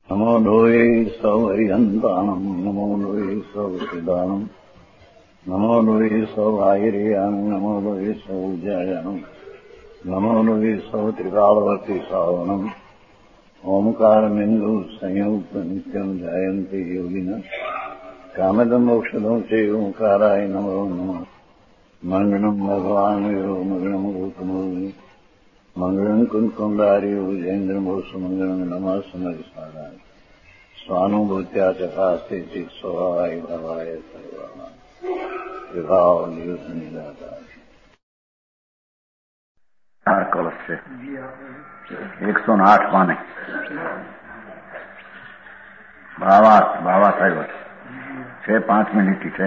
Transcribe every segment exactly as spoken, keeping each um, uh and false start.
નમો લોહે સૌહરિહંતાણમ નમો લોહે સૌસિદાનમ નમો લોહે સૌહાયરિયાન નમો લોહે સૌજાયાનમ નમો લોહે સૌ ત્રિકાળવતી સાવનમ ઓમકારમિંદુ સંયુક્ત નિત્યમ જાયંતિ યોગિના કામદમ મોક્ષદમ છે ઓંકારાય નમો નમઃ મંગળમ ભગવાન વીરો મંગળમ ગૌતમોર્મિ મંગળમ કુંકુંડાર્યો જૈન્દ્રમોષ મંગળમ નમઃ સમરિસારાય સ્વાનુભૂત્યા ચકાસ્તે ચિત સ્વભાવાય ભાવાય સર્વાય વિભાવ નિયુદ્ધ નિદાતા ચાર કલશ છે એકસો ને આઠ પાને ભાવાર્થ ભાવાર્થ આવ્યો છે પાંચ મિનિટ છે.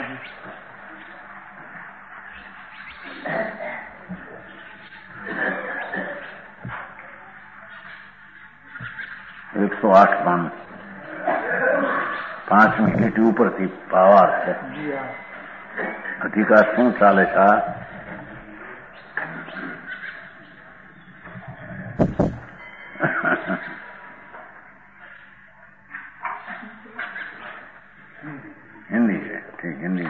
એકસો આઠ પાન પાંચ મિનિટ ઉપરથી ભાવાર્થ છે. અધિકાર શું ચાલે છે? હિન્દી છે. ઠીક, હિન્દી.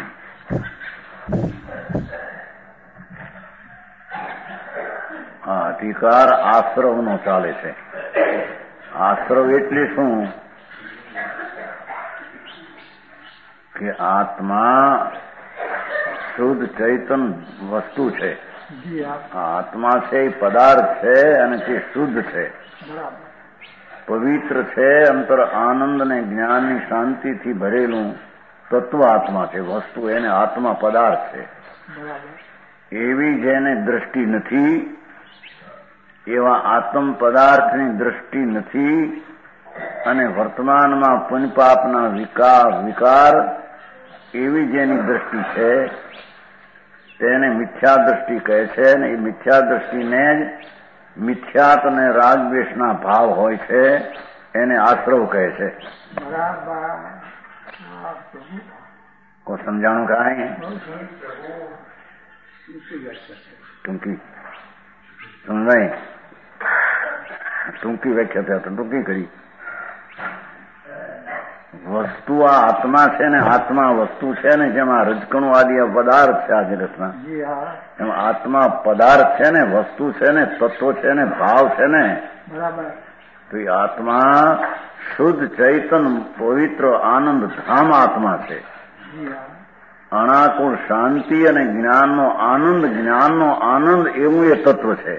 હા, અધિકાર આશ્રવ નો ચાલે છે. આશ્રવ એટલે શું કે આત્મા શુદ્ધ ચૈતન વસ્તુ છે. આત્મા છે એ પદાર્થ છે અને તે શુદ્ધ છે, પવિત્ર છે, અંતર આનંદ અને જ્ઞાનની શાંતિથી ભરેલું તત્વ આત્મા છે. વસ્તુ એને આત્મા પદાર્થ છે. એવી જેને દ્રષ્ટિ નથી, એવા આત્મ પદાર્થની દ્રષ્ટિ નથી અને વર્તમાનમાં પુણ્યપાપના વિકાર વિકાર એવી જેની દ્રષ્ટિ છે તેને મિથ્યા દ્રષ્ટિ કહે છે. અને એ મિથ્યા દ્રષ્ટિને જ મિથ્યાત અને રાગદ્વેષના ભાવ હોય છે, એને આશ્રવ કહે છે. કો સમજાણું કાંઈ ટૂંકી સમજાય? ટૂંકી વ્યાખ્યા થયા તો ટૂંકી કરી. વસ્તુ આ આત્મા છે ને, આત્મા વસ્તુ છે ને, જેમાં રજકણું આદિ પદાર્થ છે આ જગતના, એમાં આત્મા પદાર્થ છે ને, વસ્તુ છે ને, તત્વ છે ને, ભાવ છે ને, તો એ આત્મા શુદ્ધ ચૈતન પવિત્ર આનંદ ધામ આત્મા છે. અણાકુળ શાંતિ અને જ્ઞાનનો આનંદ, જ્ઞાનનો આનંદ એવું એ તત્વ છે.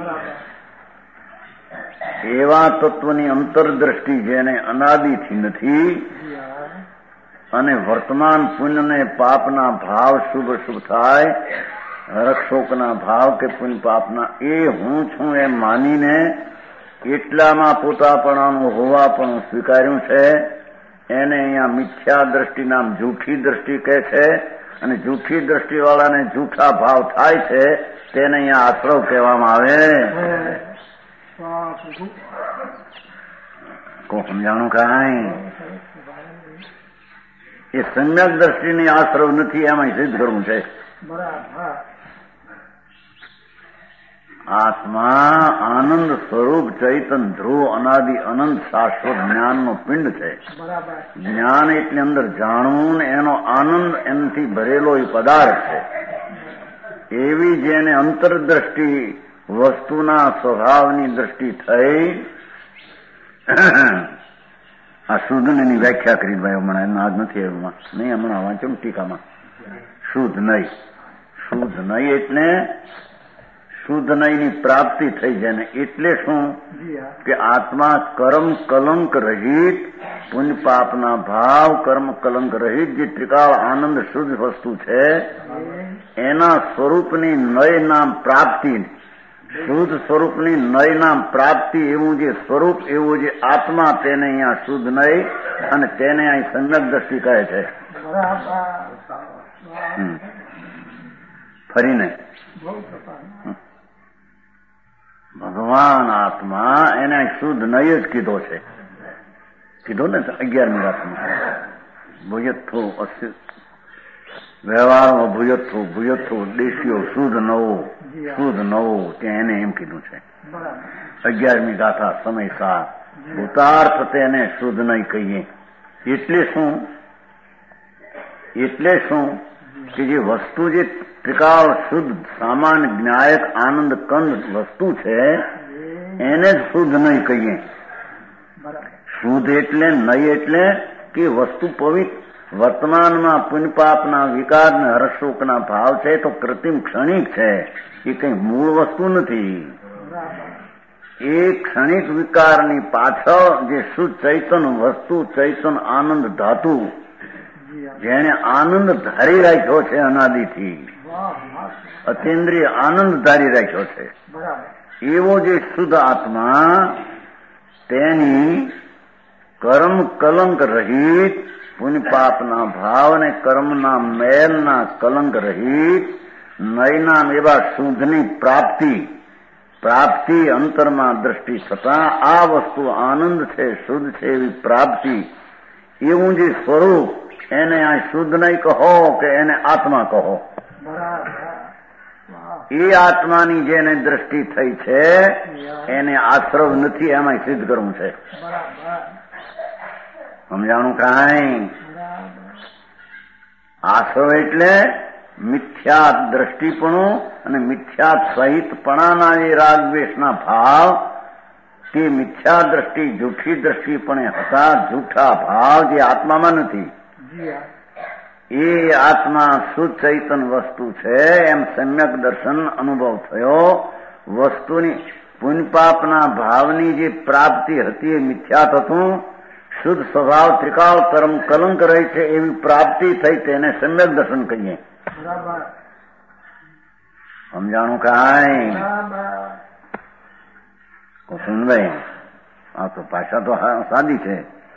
એવા તત્વની અંતરદ્રષ્ટિ જેને અનાદિથી નથી અને વર્તમાન પુણ્ય ને પાપના ભાવ શુભ શુભ થાય, રક્ષોકના ભાવ કે પુણ્ય પાપના, એ હું છું એમ માનીને એટલામાં પોતાપણાનું હોવાપણું સ્વીકાર્યું છે, એને અહીંયા મિથ્યા દ્રષ્ટિ નામ જૂઠી દ્રષ્ટિ કહે છે. અને જૂઠી દ્રષ્ટિવાળાને જૂઠા ભાવ થાય છે તેને અહીંયા આશ્રવ કહેવામાં આવે. કો સમજાણું કાંઈ? એ સમ્યક દ્રષ્ટિની આશ્રવ નથી, એમાં સિદ્ધ કરવું છે. આત્મા આનંદ સ્વરૂપ ચૈતન ધ્રુવ અનાદિ અનંત શાશ્વત જ્ઞાનનો પિંડ છે. જ્ઞાન એટલે અંદર જાણવું ને એનો આનંદ એનાથી ભરેલો એ પદાર્થ છે. એવી જેને અંતરદ્રષ્ટિ વસ્તુના સ્વભાવની દ્રષ્ટિ થઈ, આ શુદ્ધની વ્યાખ્યા કરી ભાઈ હમણાં એમાં આજ નથી એમાં નહીં, હમણાં વાંચો ટીકામાં. શુદ્ધ નહીં, શુદ્ધ નહીં એટલે શુદ્ધ નહીની પ્રાપ્તિ થઈ જાય ને. એટલે શું કે આત્મા કર્મ કલંક રહિત, પુણ્ય પાપના ભાવ કર્મ કલંક રહિત જે ત્રિકાળ આનંદ શુદ્ધ વસ્તુ છે, એના સ્વરૂપની નય નામ પ્રાપ્તિ, શુદ્ધ સ્વરૂપની નય નામ પ્રાપ્તિ એવું જે સ્વરૂપ, એવું જે આત્મા, તેને અહીંયા શુદ્ધ નય અને તેને અહીં સમ્યક દ્રષ્ટિ કહે છે. ફરીને ભગવાન આત્મા એને શુદ્ધ નય જ કીધો છે. કીધો ને અગિયારમી રાતમાં ભૂયથ્થુ વ્યવહારમાં ભૂયથ્થુ ભૂયથ્થુ દેશીઓ શુદ્ધ નવો શુદ્ધ નવો ત્યાં એને એમ કીધું છે. અગિયારમી ગાથા સમય સાત ભૂતાર્થ તેને શુદ્ધ નહીં કહીએ. એટલે શું? એટલે શું કે જે વસ્તુ જે ત્રિકાળ શુદ્ધ સામાન્ય જ્ઞાયક આનંદ કંદ વસ્તુ છે એને જ શુદ્ધ નહીં કહીએ. શુદ્ધ એટલે નહીં એટલે કે વસ્તુ પવિત્ર વર્તમાનમાં પુણ્યપાપના વિકારને હર્ષશોકના ભાવ છે તો કૃત્રિમ ક્ષણિક છે, એ કઈ મૂળ વસ્તુ નથી. એ ક્ષણિક વિકારની પાછળ જે શુદ્ધ ચૈતન વસ્તુ ચૈતન આનંદ ધાતુ જેને આનંદ ધારી રાખ્યો છે અનાદિથી, અતિન્દ્રિય આનંદ ધારી રાખ્યો છે, એવો જે શુદ્ધ આત્મા તેની કર્મ કલંક રહિત પુણ્યપાપના ભાવ અને કર્મના મેલના કલંક રહિત નયના એવા શુદ્ધની પ્રાપ્તિ પ્રાપ્તિ અંતરમાં દ્રષ્ટિ થતા આ વસ્તુ આનંદ છે, શુદ્ધ છે એવી પ્રાપ્તિ, એવું જે સ્વરૂપ એને આ શુદ્ધ નહીં કહો કે એને આત્મા કહો. એ આત્માની જેને દ્રષ્ટિ થઈ છે એને આશ્રવ નથી, એમાં સિદ્ધ કરવું છે. સમજાણું કાંઈ? આશ્રવ એટલે મિથ્યાત દ્રષ્ટિપણું અને મિથ્યાત સહિતપણાના જે રાગદ્વેષના ભાવ, તે મિથ્યા દ્રષ્ટિ જૂઠી દ્રષ્ટિપણે હતા, જૂઠા ભાવ જે આત્મામાં નથી. એ આત્મા શુદ્ધ ચૈતન વસ્તુ છે એમ સમ્યક દર્શન અનુભવ થયો. વસ્તુની પુણ્યપાપના ભાવની જે પ્રાપ્તિ હતી એ મિથ્યાત હતું. શુદ્ધ સ્વભાવ ત્રિકાળ કર્મ કલંક રહી છે એવી પ્રાપ્તિ થઈ, તેને સમ્યક દર્શન કહીએ. સમજાણું કાંઈ? કુસુમભાઈ, આ તો ભાષા તો સાદી છે.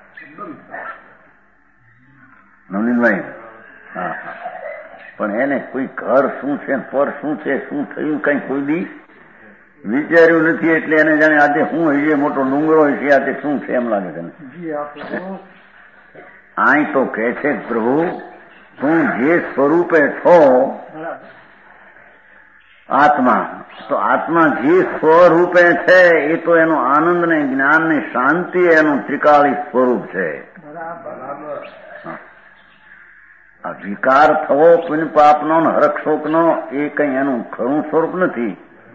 નવનીતભાઈ, હા હા, પણ એને કોઈ ઘર શું છે, પર શું છે, શું થયું કઈ કોઈ દી વિચાર્યું નથી, એટલે એને જાણે આજે શું હોય મોટો ડુંગરો હોય છે, આજે શું છે એમ લાગે છે. આય તો કે છે પ્રભુ તું જે સ્વરૂપે છો આત્મા, તો આત્મા જે સ્વરૂપે છે એ તો એનું આનંદ ને જ્ઞાન ને શાંતિ એનું ત્રિકાળી સ્વરૂપ છે. આ વિકાર થવો પુણ્ય પાપનો હરકશોકનો એ કઈ એનું ખરું સ્વરૂપ નથી.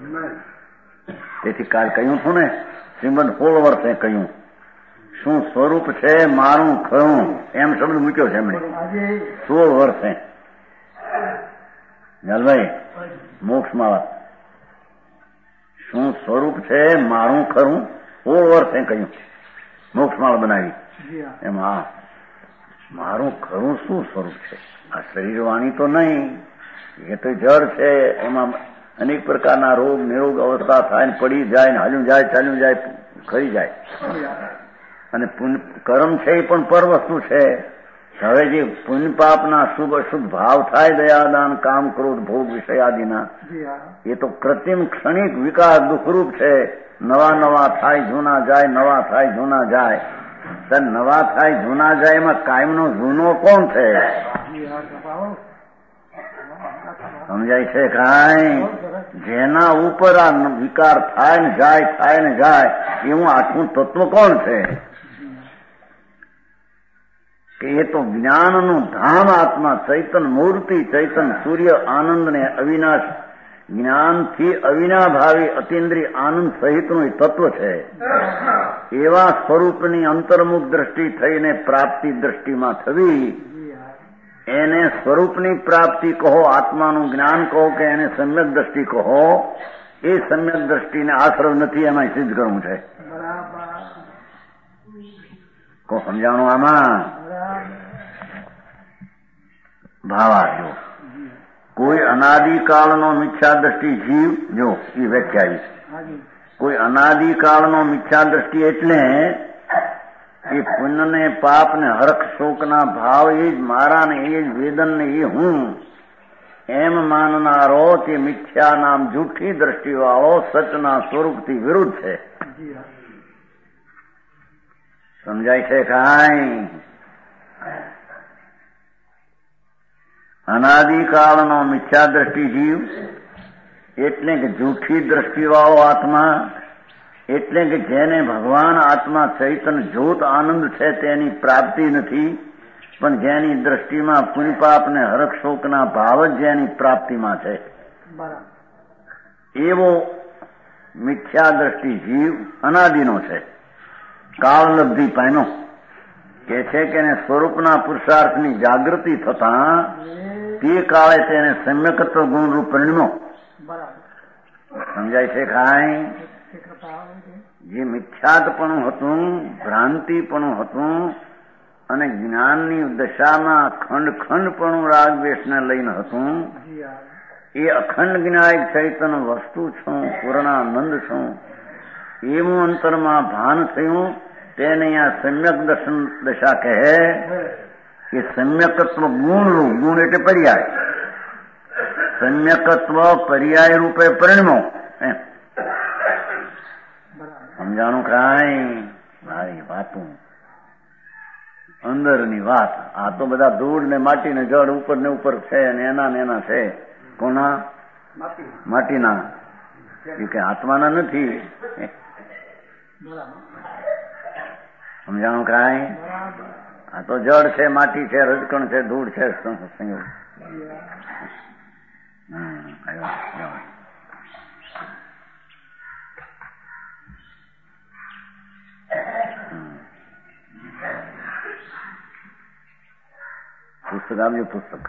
તેથી કાલ કહ્યું છું ને, શ્રીમદ સોળ વર્ષે કહ્યું શું સ્વરૂપ છે મારું ખરું, એમ શબ્દ મૂક્યો છે એમણે સોળ વર્ષે. જલભાઈ મોક્ષમાં વાત શું સ્વરૂપ છે મારું ખરું સોળ વર્ષે કહ્યું, મોક્ષમાળ બનાવી એમાં મારું ખરું શું સ્વરૂપ છે. આ શરીર વાણી તો નહીં, એ તો જળ છે, એમાં અનેક પ્રકારના રોગ નિરોગ અવસ્થા થાય ને પડી જાય ને હાલ્યું જાય ચાલ્યું જાય ખરી જાય. અને કર્મ છે એ પણ પર વસ્તુ છે. હવે જે પુણ્ય પાપના શુભ અશુભ ભાવ થાય દયાદાન કામ ક્રોધ ભોગ વિષય આદિના, એ તો કૃત્રિમ ક્ષણિક વિકાર દુઃખરૂપ છે. નવા નવા થાય જૂના જાય, નવા થાય જૂના જાય. નવા થાય જૂના જાય એમાં કાયમનો જૂનો કોણ છે? સમજાય છે કાંઈ? જેના ઉપર આ વિકાર થાય ને જાય થાય ને જાય એવું આઠમું તત્વ કોણ છે? કે એ તો જ્ઞાનનું ધામ આત્મા ચૈતન મૂર્તિ ચૈતન સૂર્ય આનંદ ને અવિનાશ જ્ઞાનથી અવિનાભાવી અતિન્દ્રિય આનંદ સહિતનું એ તત્વ છે. એવા સ્વરૂપની અંતર્મુખ દ્રષ્ટિ થઈને પ્રાપ્તિ દ્રષ્ટિમાં થવી, એને સ્વરૂપની પ્રાપ્તિ કહો, આત્માનું જ્ઞાન કહો કે એને સમ્યક દ્રષ્ટિ કહો, એ સમ્યક દ્રષ્ટિને આશ્રવ નથી, એમાં સિદ્ધ કરવું છે. કો સમજાણું આમાં? ભાવ આજો કોઈ અનાદિકાળનો મિથ્યા દ્રષ્ટિ જીવ, જો એ વ્યાખ્યા કોઈ અનાદિકાળનો મિથ્યા દ્રષ્ટિ એટલે એ પુણ્ય ને પાપ ને હરખ શોકના ભાવ એ જ મારા ને એ જ વેદન ને એ હું એમ માનનારો તે મિથ્યા નામ જૂઠી દ્રષ્ટિ વાળો સચના સ્વરૂપથી વિરુદ્ધ છે. સમજાય છે કાંઈ? અનાદિકાળનો મિથ્યા દ્રષ્ટિ જીવ એટલે કે જૂઠી દ્રષ્ટિ વાળો આત્મા, એટલે કે જેને ભગવાન આત્મા ચૈતન્ય જ્યોત આનંદ છે તેની પ્રાપ્તિ નથી, પણ જેની દ્રષ્ટિમાં પુણ્યપાપ ને હરખ શોકના ભાવ જ જેની પ્રાપ્તિમાં છે એવો મિથ્યા દ્રષ્ટિ જીવ અનાદિનો છે, કાળલબ્ધિ પામ્યો. કે છે કે એને સ્વરૂપના પુરુષાર્થની જાગૃતિ થતા તે કાળે તેને સમ્યકત્વ ગુણરૂપ પરિણમ્યો. સમજાય છે કાંઈ? જે મિથ્યાતપણું હતું, ભ્રાંતિપણું હતું અને જ્ઞાનની દશામાં ખંડ ખંડપણું રાગદ્વેષને લઈને હતું, એ અખંડ જ્ઞાયક ચૈતન્ય વસ્તુ છું, પૂર્ણાનંદ છું એવું અંતરમાં ભાન થયું. તેને અહીંયા સમ્યક દર્શન દશા કહે કે સમ્યકત્વ ગુણરૂપ, ગુણ એટલે પર્યાય, સમ્યકત્વ પર્યાય રૂપે પરિણમ્યો. સમજાણું કાંઈ? મારી વાતું અંદરની વાત. આ તો બધા ધૂળ ને માટી ને જળ ઉપર ને ઉપર છે અને એના ને એના છે. કોના? માટીના. એ કે આત્માના નથી. સમજાણું કાંઈ? આ તો જળ છે, માટી છે, રજકણ છે, ધૂળ છે, સંયોગ. પુસ્તક આપજો, પુસ્તક.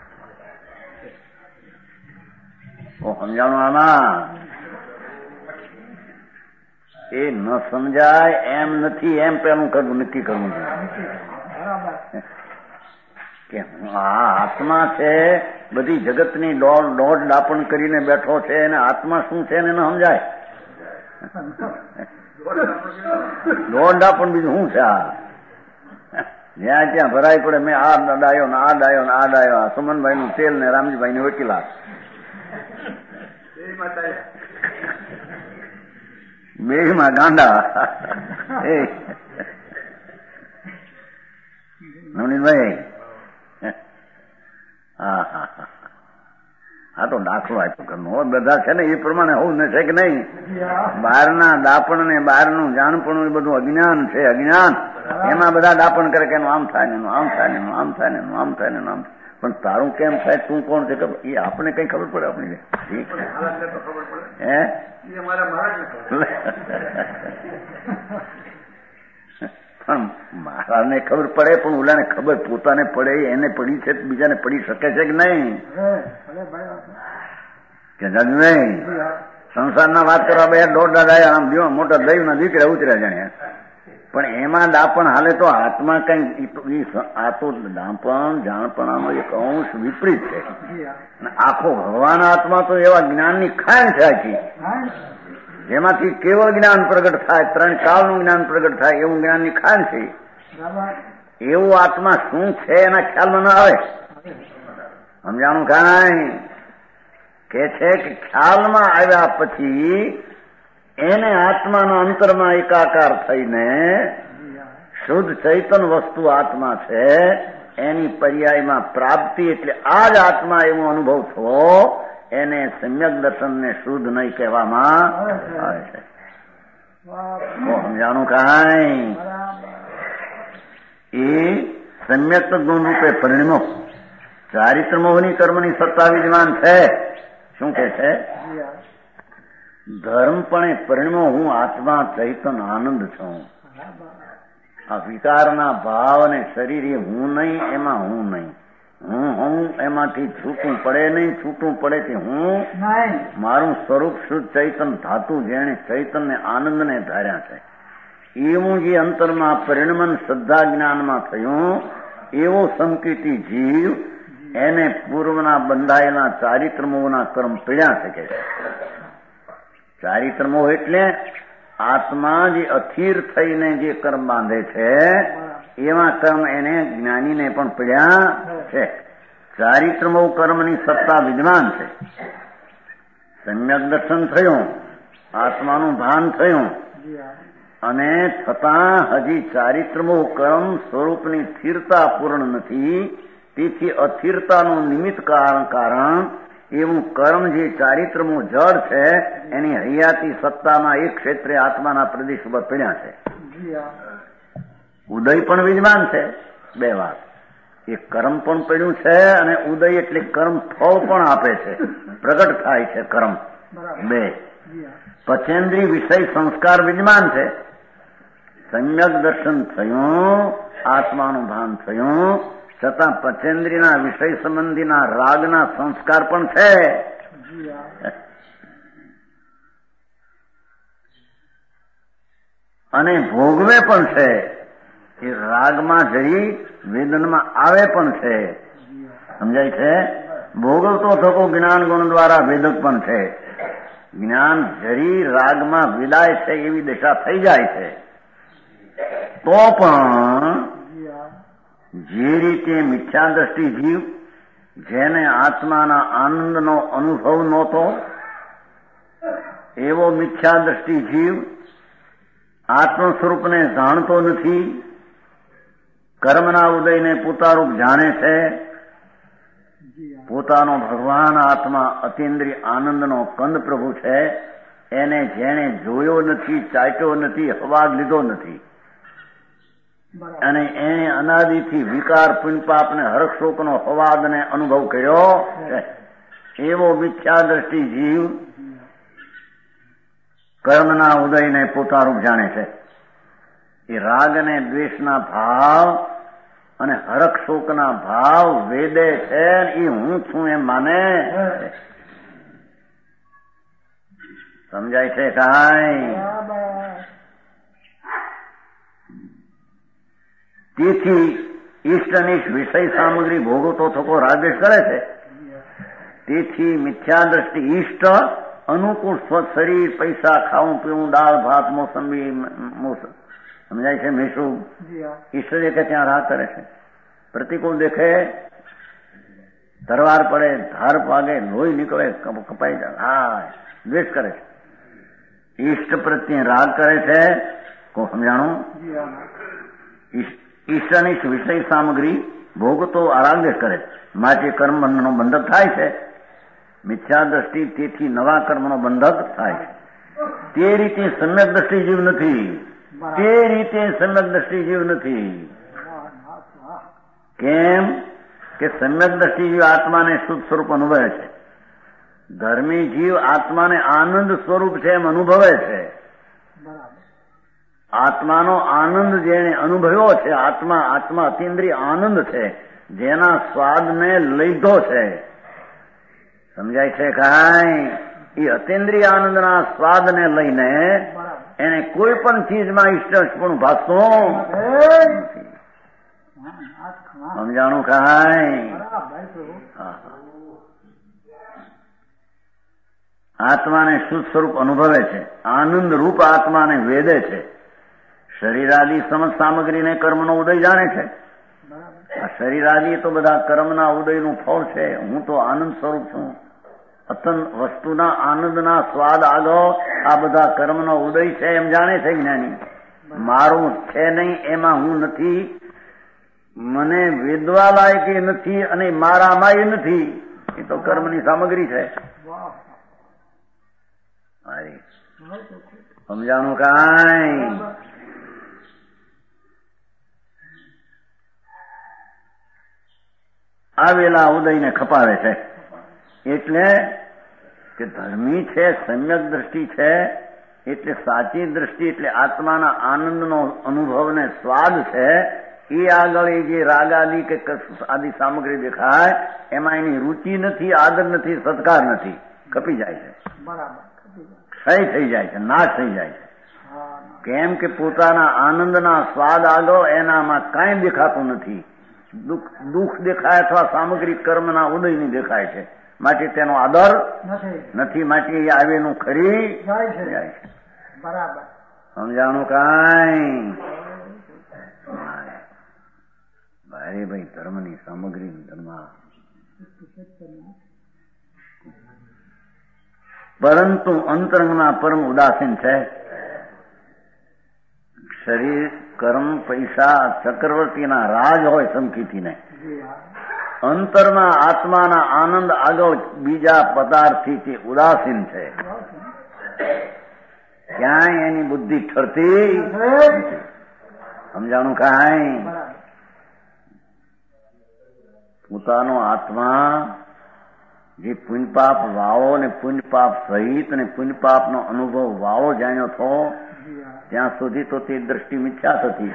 ઓ સમજાણું? આમાં એ ન સમજાય એમ નથી, એમ પેલું કરવું, નક્કી કરવું કે આ આત્મા છે, બધી જગતની દોડ દોડ દાપણ કરીને બેઠો છે, અને આત્મા શું છે એને ન સમજાય. દોડ દાપણ બીજું શું છે? આ જ્યાં ત્યાં ભરાય પડે. મેં આ ડાયો ને આ ડાયો ને આ ડાયો, આ સુમનભાઈ નું તેલ ને રામજીભાઈ ની વકીલાત, બે માં ગાંડા. નવનીતભાઈ, હા હા હા, આ તો દાખલો આપ્યો ઘરનો. બધા છે ને એ પ્રમાણે હોવું ને છે કે નહીં? બહારના દાપણ ને બહારનું જાણપણું એ બધું અજ્ઞાન છે, અજ્ઞાન. એમાં બધા દાપણ કરે કે એનું આમ થાય ને એનું આમ થાય ને એનું આમ થાય ને એનું આમ થાય ને એનું આમ. પણ તારું કેમ થાય, તું કોણ છે, એ આપણે કઈ ખબર પડે? આપણી હે પણ મહારાજને ખબર પડે, પણ ઓલાને ખબર પોતાને પડે, એને પડી છે, બીજાને પડી શકે છે કે નહીં? કે નહીં? સંસારના વાત કરવા બે દોઢ દાદા આમ દિયો મોટા દૈવ ના દીકરા ઉતર્યા જાણે, પણ એમાં દાપણ હાલે તો હાથમાં કઈ. આ તો દાપણ જાણપણાનો એક અંશ વિપરીત છે. આખો ભગવાન આત્મા તો એવા જ્ઞાનની ખાણ છે આખી, જેમાંથી કેવળ જ્ઞાન પ્રગટ થાય, ત્રણ કાળનું જ્ઞાન પ્રગટ થાય એવું જ્ઞાનની ખાણ છે. એવું આત્મા શું છે એના ખ્યાલમાં ના આવે. સમજાણું કાંઈ? કે છે કે ખ્યાલમાં આવ્યા પછી એને આત્માના અંતરમાં એકાકાર થઈને શુદ્ધ ચૈતન વસ્તુ આત્મા છે એની પર્યાયમાં પ્રાપ્તિ, એટલે આ જ આત્મા એવો અનુભવ થવો, એને સમ્યક દર્શન ને શુદ્ધ નહીં કહેવામાં આવે છે. સમજાણું કાંઈ? એ સમ્યક ગુણ રૂપે પરિણમો. ચારિત્ર મોહની કર્મની સત્તા વિદ્યમાન છે. શું કે છે? ધર્મપણે પરિણમો હું આત્મા ચૈતન આનંદ છું. આ વિકારના ભાવ અને શરીર એ હું નહીં, એમાં હું નહીં. હું હું એમાંથી છૂટું પડે નહીં, છૂટું પડે કે હું મારું સ્વરૂપ શુદ્ધ ચૈતન ધાતુ જેણે ચૈતન ને આનંદ ને ધાર્યા છે, એવું જે અંતરમાં પરિણમન શ્રદ્ધા જ્ઞાનમાં થયું, એવો સંકિતી જીવ એને પૂર્વના બંધાયેલા ચારિત્રમોહના કર્મ પીડ્યા શકે છે. ચારિત્રમોહ એટલે આત્મા જે અથિર થઈને જે કર્મ બાંધે છે એવા કર્મ એને જ્ઞાનીને પણ પીડ્યા છે. ચારિત્રમોહ કર્મની સત્તા વિદ્યમાન છે. સમ્યક દર્શન થયું, આત્માનું ભાન થયું, અને છતાં હજી ચારિત્રમોહ કર્મ સ્વરૂપની સ્થિરતા પૂર્ણ નથી. તેથી અસ્થિરતાનું નિમિત્ત કારણ કારણ એવું કર્મ જે ચારિત્રનું જળ છે એની હૈયાતી સત્તામાં એક ક્ષેત્રે આત્માના પ્રદેશ ઉપર પડ્યા છે. ઉદય પણ વિદ્યમાન છે. બે વાત, એ કર્મ પણ પડ્યું છે અને ઉદય એટલે કર્મ ફળ પણ આપે છે, પ્રગટ થાય છે કર્મ. બે, પચેન્દ્રિય વિષય સંસ્કાર વિદ્યમાન છે. સમ્યક દર્શન થયું, આત્માનું ભાન થયું, છતાં પચેન્દ્રિયના વિષય સંબંધીના રાગના સંસ્કાર પણ છે. અને ભોગવે પણ છે. એ રાગમાં જઈ વેદનમાં આવે પણ છે. સમજાય છે? ભોગવતો થતો જ્ઞાન ગુણ દ્વારા વેદક પણ છે. જ્ઞાન જરી રાગમાં વિદાય છે એવી દશા થઈ જાય છે તો પણ જે રીતે મિથ્યા દ્રષ્ટિ જીવ જેને આત્માના આનંદનો અનુભવ નહોતો એવો મિથ્યા દ્રષ્ટિ જીવ આત્મ સ્વરૂપને જાણતો નથી, કર્મના ઉદયને પોતારૂપ જાણે છે. પોતાનો ભગવાન આત્મા અતિન્દ્રિય આનંદનો કંદ પ્રભુ છે. એને જેણે જોયો નથી, ચાટ્યો નથી, હવાદ લીધો નથી અને એને અનાદિથી વિકાર પુણ્યપાપ ને હરખ શોકનો હવાદને અનુભવ કર્યો છે. એવો મિથ્યા દ્રષ્ટિ જીવ કર્મના ઉદયને પોતારૂપ જાણે છે. એ રાગ અને દ્વેષના ભાવ અને હરખ શોકના ભાવ વેદે છે. એ હું છું એમ માને. સમજાય છે કાંઈ? તેથી ઈષ્ટનિષ્ઠ વિષય સામગ્રી ભોગવતો થકો રાગદ્વેષ કરે છે. તેથી મિથ્યા દ્રષ્ટિ ઈષ્ટ અનુકૂળ સ્વચ્છ શરીર, પૈસા, ખાવું પીવું, દાળ ભાત, મોસંબી, સમજાય છે મેસું, ઈષ્ટ દેખે ત્યાં રાગ કરે છે. પ્રતિકૂળ દેખે તરવાર પડે, ધાર પાગે, લોહી નીકળે, કપાઈ જાય, હા દ્વેષ કરે છે. ઈષ્ટ પ્રત્યે રાગ કરે છે. કો સમજાણું? ઈષ્ટનિષ્ઠ વિષય સામગ્રી ભોગતો આરાગ્ય કરે માટે કર્મ બંધનો બંધક થાય છે. મિથ્યા દ્રષ્ટિ તેથી નવા કર્મનો બંધક થાય છે. તે રીતે સમ્યક દ્રષ્ટિ જીવ નથી. તે રીતે સમ્યક દ્રષ્ટિ જીવ નથી. કેમ કે સમ્યક દ્રષ્ટિ જીવ આત્માને શુદ્ધ સ્વરૂપ અનુભવે છે. ધર્મી જીવ આત્માને આનંદ સ્વરૂપ છે એમ અનુભવે છે. આત્માનો આનંદ જેને અનુભવ્યો છે, આત્મા આત્મા અતિન્દ્રિય આનંદ છે, જેના સ્વાદને લીધો છે. સમજાય છે કાંઈ? એ અતિન્દ્રિય આનંદના સ્વાદને લઈને એને કોઈ પણ ચીજમાં ઈષ્ટ પણ ભાગતું નથી. સમજાણું કાંઈ? આત્માને શુદ્ધ સ્વરૂપ અનુભવે છે. આનંદ રૂપ આત્માને વેદે છે. શરીરાદિ સમજ સામગ્રીને કર્મનો ઉદય જાણે છે. આ શરીરાદિ તો બધા કર્મના ઉદયનું ફળ છે. હું તો આનંદ સ્વરૂપ છું. અતન વસ્તુના આનંદના સ્વાદ આગળ આ બધા કર્મનો ઉદય છે એમ જાણે છે જ્ઞાની. મારું છે નહીં, એમાં હું નથી, મને વેદવા લાયક એ નથી અને મારામાં એ નથી. એ તો કર્મની સામગ્રી છે. સમજાણું કાંઈ? આવેલા ઉદયને ખપાવે છે. એટલે કે ધર્મી છે, સમ્યક દ્રષ્ટિ છે, એટલે સાચી દ્રષ્ટિ એટલે આત્માના આનંદનો અનુભવ ને સ્વાદ છે. એ આગળ એ જે રાગાદિ કે આદિ સામગ્રી દેખાય એમાં એની રુચિ નથી, આદર નથી, સત્કાર નથી, કપી જાય છે, ક્ષય થઈ જાય છે, નાશ થઈ જાય છે. કેમ કે પોતાના આનંદના સ્વાદ આગળ એનામાં કાંઈ દેખાતું નથી. દુઃખ દુઃખ દેખાય અથવા સામગ્રી કર્મના ઉદયની દેખાય છે. માટે તેનો આદર નથી. માટે એ આવેલું ખરી જાય છે. બરાબર. સમજાણું કાંઈ? ભાઈ ભાઈ ધર્મની સામગ્રી ધર્મ, પરંતુ અંતરંગના પરમ ઉદાસીન છે. શરીર, કર્મ, પૈસા, ચક્રવર્તીના રાજ હોય સંકિતીને, અંતરના આત્માના આનંદ આગળ બીજા પદાર્થથી ઉદાસીન છે. ક્યાંય એની બુદ્ધિ ઠરતી સમજાણું કાંઈ. પોતાનો આત્મા જે પુણ્યપાપ વાવો ને પુણ્યપાપ સહિત ને પુણ્યપાપનો અનુભવ વાવો જાણ્યો થો ત્યાં સુધી તો તે દ્રષ્ટિ મિથ્યા થતી.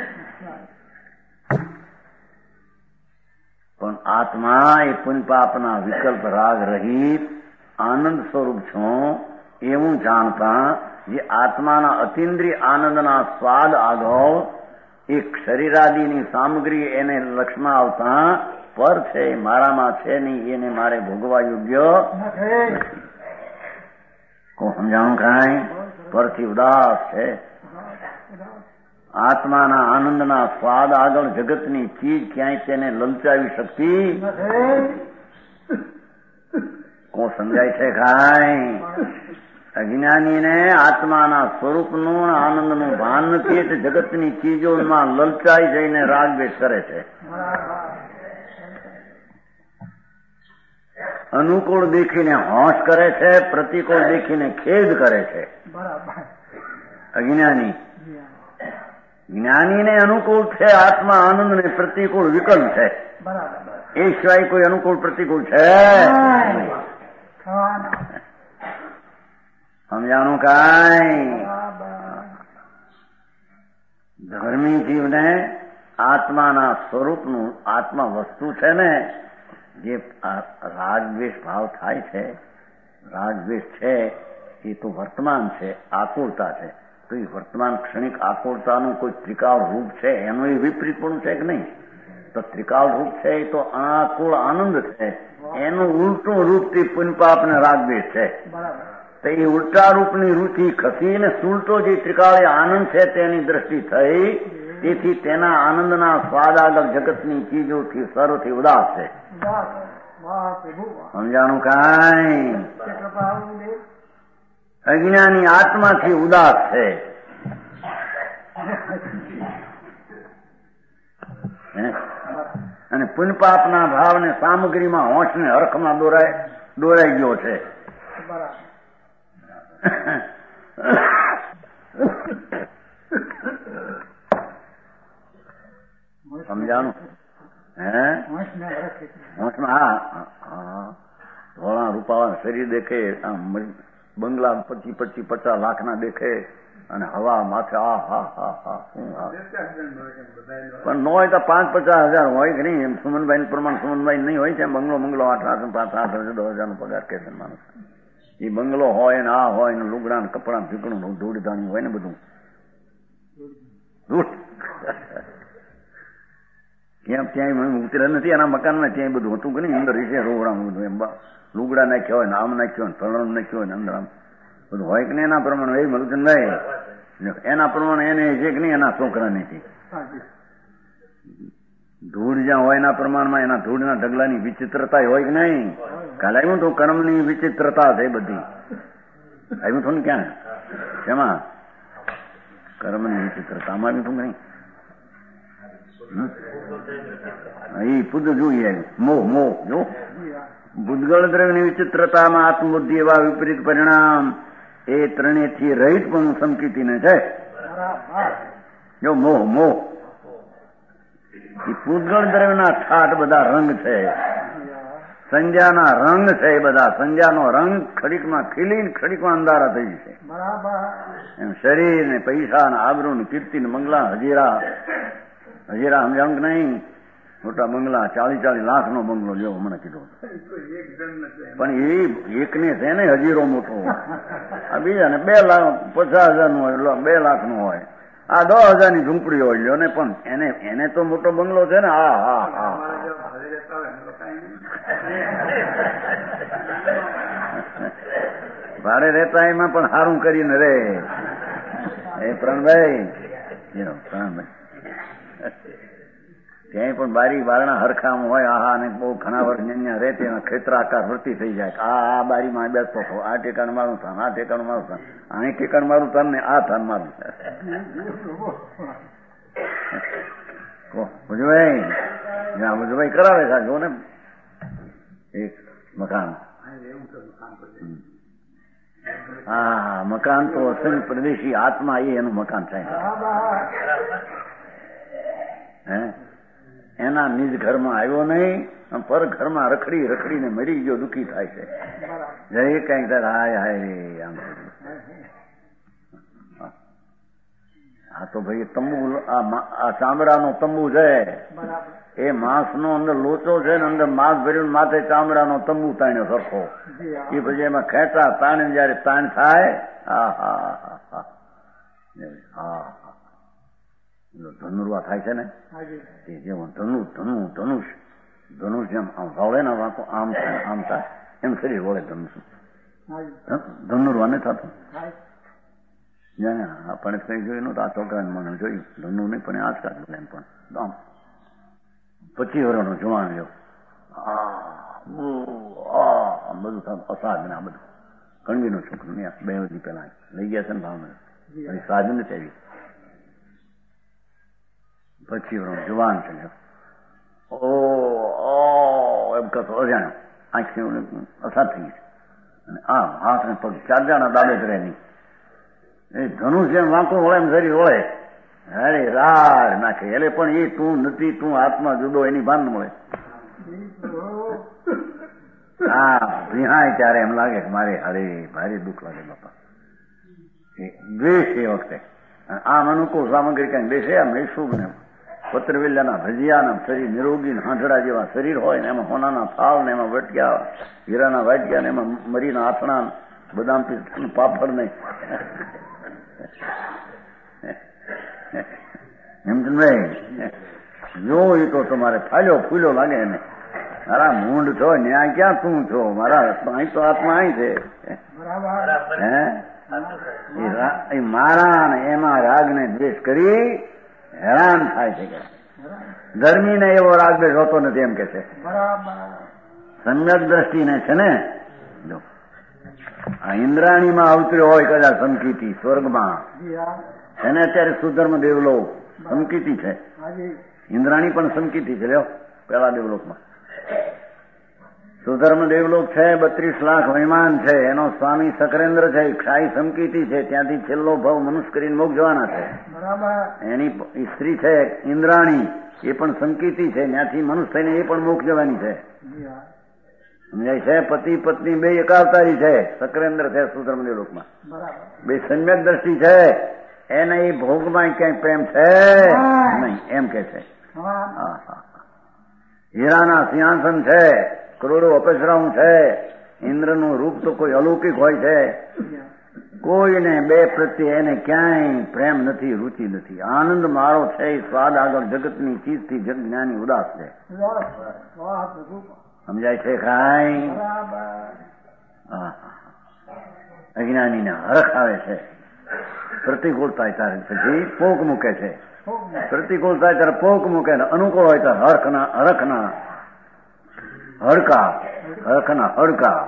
પણ આત્મા એ પુણ્યપાપના વિકલ્પ રાગ રહિત આનંદ સ્વરૂપ છો એવું જાણતા જે આત્માના અતિન્દ્રિય આનંદના સ્વાદ આગળ એક શરીરાદિની સામગ્રી એને લક્ષમાં આવતા પર છે, મારામાં છે નહીં, એને મારે ભોગવા યોગ્ય કોઈ સમજાણું કાંઈ. પરથી ઉદાસ છે. આત્માના આનંદના સ્વાદ આગળ જગતની ચીજ ક્યાંય તેને લલચાવી શકતી કોણ સમજાય છે કાંઈ. અજ્ઞાનીને આત્માના સ્વરૂપનું આનંદનું ભાન નથી એટલે જગતની ચીજોમાં લલચાઈ જઈને રાગદ્વેષ કરે છે. અનુકૂળ દેખીને હોશ કરે છે, પ્રતિકૂળ દેખીને ખેદ કરે છે. અજ્ઞાની જ્ઞાનીને અનુકૂળ છે આત્મા આનંદ ને પ્રતિકૂળ વિકલ્પ છે. એ સિવાય કોઈ અનુકૂળ પ્રતિકૂળ છે સમજાણું કાંઈ. ધર્મી જીવને આત્માના સ્વરૂપનું આત્મા વસ્તુ છે ને જે રાગદ્વેષ ભાવ થાય છે, રાગદ્વેષ છે એ તો વર્તમાન છે, આકુળતા છે. તો એ વર્તમાન ક્ષણિક આકુળતાનું કોઈ ત્રિકાળ રૂપ છે એનું એ વિપરીતપણું છે કે નહીં. તો ત્રિકાળ રૂપ છે એ તો અનાકુળ આનંદ છે, એનું ઉલટું રૂપથી પુણ્યપાપ ને રાગદ્વેષ છે. તો એ ઉલટા રૂપની રૂચિ ખસીને સુલટો જે ત્રિકાળી આનંદ છે તેની દ્રષ્ટિ થઈ. તેથી તેના આનંદના સ્વાદ આગળ જગતની ચીજોથી સર્વથી ઉદાસ છે. સમજાણું કાંઈ. અજ્ઞાની આત્માથી ઉદાસ છે. અને પુણ્યપાપના ભાવને સામગ્રીમાં હોંશને હરખમાં દોરાય દોરાઈ ગયો છે. સમજાણું હે હોંશમાં. હા હા ધોળા રૂપાળા શરીર દેખે, બંગલા પચી પચી પચાસ લાખના દેખે અને હવા માથે આ હા હા હા શું હા. પણ ન હોય તો પાંચ પચાસ હજાર હોય કે નહીં. એમ સુમનભાઈ પ્રમાણ સુમનભાઈ નહીં હોય છે બંગલો બંગલો આઠ લાખ પાંચ આઠ હજાર દસ હજાર નો પગાર કે છે માણસ. એ બંગલો હોય ને આ હોય ને લુગડા ને કપડા ભીકણું ધૂળ ધાણી હોય ને બધું ક્યાં ક્યાંય ઉતરે નથી એના મકાનમાં. ત્યાં બધું હતું કે નહીં અંદર રીસે રોવડામાં બધું એમ લુગડા નાખ્યા હોય ને આમ નાખ્યો હોય તળણ નાખ્યો હોય ને અંદર આમ બધું હોય કે નહીં. એના પ્રમાણે એ મલુચંદભાઈ એના પ્રમાણે એને છે કે નહીં એના છોકરા નથી. ધૂળ જ્યાં હોય એના પ્રમાણમાં એના ધૂળના ઢગલાની વિચિત્રતા હોય કે નહીં. કાલે આવ્યું તો કર્મની વિચિત્રતા છે બધી. આવ્યું હતું ને ક્યાં એમાં કર્મની વિચિત્રતામાં આવ્યું હતું કે નહીં. એ પૂજ જોઈએ મોહ મોહ જો ભૂતગળ દ્રવ્યની વિચિત્રતામાં આત્મબુદ્ધિ એવા વિપરીત પરિણામ એ ત્રણેયથી રહિત પણ સંકિતીને છે. જો મોહ મોહ એ પૂતગળ દ્રવ્યના ઠાઠ બધા રંગ છે, સંજ્ઞાના રંગ છે. એ બધા સંજ્ઞાનો રંગ ખડીકમાં ખીલીને ખડીકમાં અંધારા થઈ છે. એમ શરીર ને પૈસા ને આબરૂ ને કીર્તિ ને મંગલા હજીરા હજીરા સમજાણું કે નહીં. મોટા બંગલા ચાલીસ ચાલીસ લાખ નો બંગલો જેવો મને કીધું. પણ એ એકને છે ને હજીરો મોટો હોય, આ બીજા ને બે લાખ પચાસ હજાર નો હોય, બે લાખ નો હોય, આ દસ હજાર ની ઝૂંપડી હોય લ્યો ને. પણ એને એને તો મોટો બંગલો છે ને. હા હા હા ભાડે રહેતા એમાં પણ સારું કરીને રે. એ પ્રણભાઈ પ્રણભાઈ ક્યાંય પણ બારી બારણા હરખામાં હોય. આહા અને બહુ ઘણા વર્ષ અહીંયા રહે તેના ખેતરાકાર વૃત્તિ થઈ જાય. આ આ બારીમાં બેસતો હતો, આ ટેકાણ મારું થાન, આ ટેકાણ મારું થાન, અહીં ટેકાણ મારું થાન ને આ થાન મારું. ભુજભાઈ જ્યાં ભુજભાઈ કરાવે છે જો ને એક મકાન. હા, મકાન તો અસંગ પ્રદેશી આત્મા એ એનું મકાન થાય. હે એના નિજ ઘરમાં આવ્યો નહીં, પર ઘરમાં રખડી રખડીને મરી ગયો, દુઃખી થાય છે. જય કઈક હાય હાય રે આમ. હા તો ભાઈ તંબુ, આ ચામડાનો તંબુ છે, એ માંસ નો અંદર લોચો છે ને અંદર માંસ ભર્યું, માથે ચામડાનો તંબુ તાણ્યો સરખો. એ પછી એમાં ખેંચા તાણે જયારે તાણ થાય, હા હા હા હા ધનુર્વા થાય છે ને, જેમ ધનુ ધનુ ધનુષ ધનુષ જેમ આમ વળે ને વાંકો આમ થાય આમ થાય એમ શરીર વળે ધનુષ. ધનુર્વા ને થતું આપણે કઈ જોયું નતું, આ છોકરાને મને જોયું ધનુ નહીં પણ આજકાલ એમ પણ આમ પચી વર્ષનો જવાન રહ્યો, બધું અસાધ ને આ બધું કણવીનું છોકરું નહીં, બે વર્ષની પેલા લઈ ગયા છે ને ભાવનગર, સાધ નથી આવી, પચી વર્ષનો જવાન છે. ઓ એમ કહેતો અજાણ્યો આંખી અસાધ થઈ ગઈ અને આમ હાથ ને પગ ચાર જણા દાબે કરે નહીં, એ ધનુષ જેમ વાંકો વળે એમ શરીર વળે, અરે રાડ નાખે. એટલે પણ એ તું નથી, તું આત્મા જુદો, એની ભાન મળે. હા વિહાય ત્યારે એમ લાગે કે મારે અરે ભારે દુઃખ લાગે બાપા. દ્વેષ એ વખતે આમ અનુકૂળ સામગ્રી કઈ દેશે આમ શુભ ને પત્રવેલાના ભજીયા, શરીર નિરોગી હાંધડા જેવા શરીર હોય ને એમાં હોનાના થાળ ને એમાં વટક્યા, હીરાના વાટક્યા ને એમાં મરીના આથણા, બદામ પિસ્તા પાપડ ને હેમચંદભાઈ જો એ તો તમારે ફાલ્યો ફૂલ્યો લાગે એને. મારા મૂંડ છો ન્યા ક્યાં તું છો, મારા અહીં તો આત્મા અહીં છે. હે મારા ને એમાં રાગ ને દ્વેષ કરી હેરાન થાય છે કે ગરમી ને એવો રાગ દ્વેષ હોતો નથી એમ કે છે. સમ્યક દ્રષ્ટિને છે ને જો આ ઇન્દ્રાણીમાં અવતર્યો હોય કદાચ સંકીતી સ્વર્ગમાં, એને અત્યારે સુધર્મ દેવલોક સંકીતી છે, ઇન્દ્રાણી પણ સંકીતી છે. લ્યો પેલા દેવલોકમાં સુધર્મ દેવલોક છે, બત્રીસ લાખ વિમાન છે, એનો સ્વામી સકરેન્દ્ર છે, ક્ષાઈ સંકીતી છે, ત્યાંથી છેલ્લો ભવ મનુષ્ય કરીને મોક્ષ જવાના છે. એની સ્ત્રી છે ઇન્દ્રાણી, એ પણ સંકીતી છે, ત્યાંથી મનુષ્ય થઈને એ પણ મોક્ષ જવાની છે. સમજાય છે? પતિ પત્ની બે એકાવતારી છે, સકરેન્દ્ર છે સુધર્મ દેવલોકમાં, બે સમ્યક દ્રષ્ટિ છે, એને એ ભોગમાં ક્યાંય પ્રેમ છે નહીં એમ કે છે. હીરાના સિંહાસન છે, કરોડો અપસરાઓ છે, ઇન્દ્રનું રૂપ તો કોઈ અલૌકિક હોય છે, કોઈને બે પ્રત્યે એને ક્યાંય પ્રેમ નથી, રુચિ નથી. આનંદ મારો છે એ સ્વાદ આગળ જગતની ચીજથી જગ જ્ઞાની ઉદાસ છે. સમજાય છે કાંઈ? અજ્ઞાનીને હરખ આવે છે, પ્રતિકૂળતા ત્યારે પછી પોક મૂકે છે, પ્રતિકૂળતા ત્યારે પોક મૂકે, અનુકૂળ હોય તો હરખના હરખના હડકા હરખના હડકા.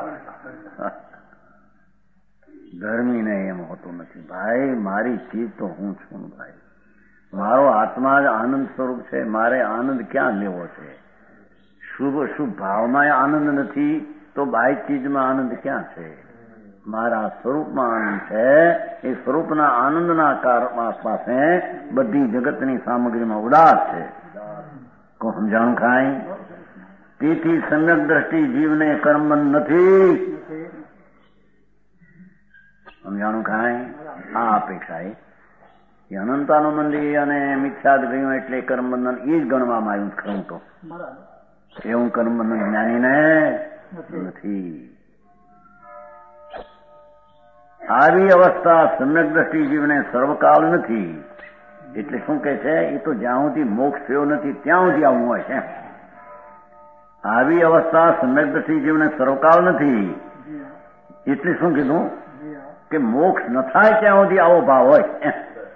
ગરમી ને એમ હોતું નથી ભાઈ, મારી ચીજ તો હું છું ભાઈ, મારો આત્મા જ આનંદ સ્વરૂપ છે, મારે આનંદ ક્યાં લેવો છે? શુભ શુભ ભાવમાં આનંદ નથી તો બાહ્ય ચીજમાં આનંદ ક્યાં છે? મારા સ્વરૂપમાં આનંદ છે, એ સ્વરૂપના આનંદના કારણમાં પાસે બધી જગતની સામગ્રીમાં ઉદાસ છે. કોઈ સમજાણું ખાય? તેથી સમ્યક દ્રષ્ટિ જીવને કર્મબંધ નથી. સમજાણું ખાય? આ અપેક્ષા એ અનંતાનું મંદિર અને મિથ્યાદ ગયું એટલે કર્મબંધન એ જ ગણવામાં આવ્યું ખરું તો એવું કર્મબંધન જ્ઞાનીને નથી. આવી અવસ્થા સમ્યક દ્રષ્ટિ જીવને સર્વકાળ નથી. એટલે શું કે છે? એ તો જ્યાં સુધી મોક્ષ થયો નથી ત્યાં સુધી આવું હોય છે. આવી અવસ્થા સમ્યક દ્રષ્ટિ જીવને સર્વકાળ નથી. એટલે શું કીધું? કે મોક્ષ ન થાય ત્યાં સુધી આવો ભાવ હોય.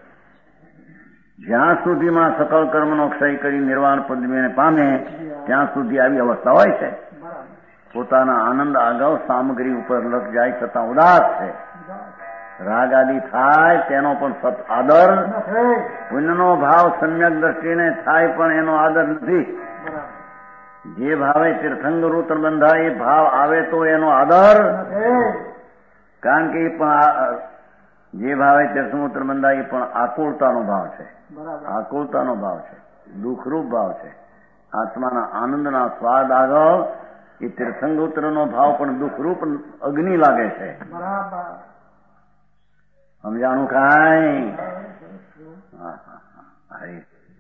જ્યાં સુધીમાં સકળ કર્મનો ક્ષય કરી નિર્વાણ પદવીને પામે ત્યાં સુધી આવી અવસ્થા હોય છે. પોતાના આનંદ આગળ સામગ્રી ઉપર લગ જાય છતાં ઉદાસ છે. રાગ આદિ થાય તેનો પણ સત આદર, પુણ્યનો ભાવ સમ્યક દ્રષ્ટિને થાય પણ એનો આદર નથી. જે ભાવે તીર્થંકર ઉત્તર બંધાય એ ભાવ આવે તો એનો આદર, કારણ કે એ પણ જે ભાવે તીર્થંકર બંધાય એ પણ આકુળતાનો ભાવ છે, આકુળતાનો ભાવ છે, દુઃખરૂપ ભાવ છે. આત્માના આનંદના સ્વાદ આગળ એ તીર્થંકરનો ભાવ પણ દુઃખરૂપ અગ્નિ લાગે છે. સમજાણું કાંઈ? હા હા હા.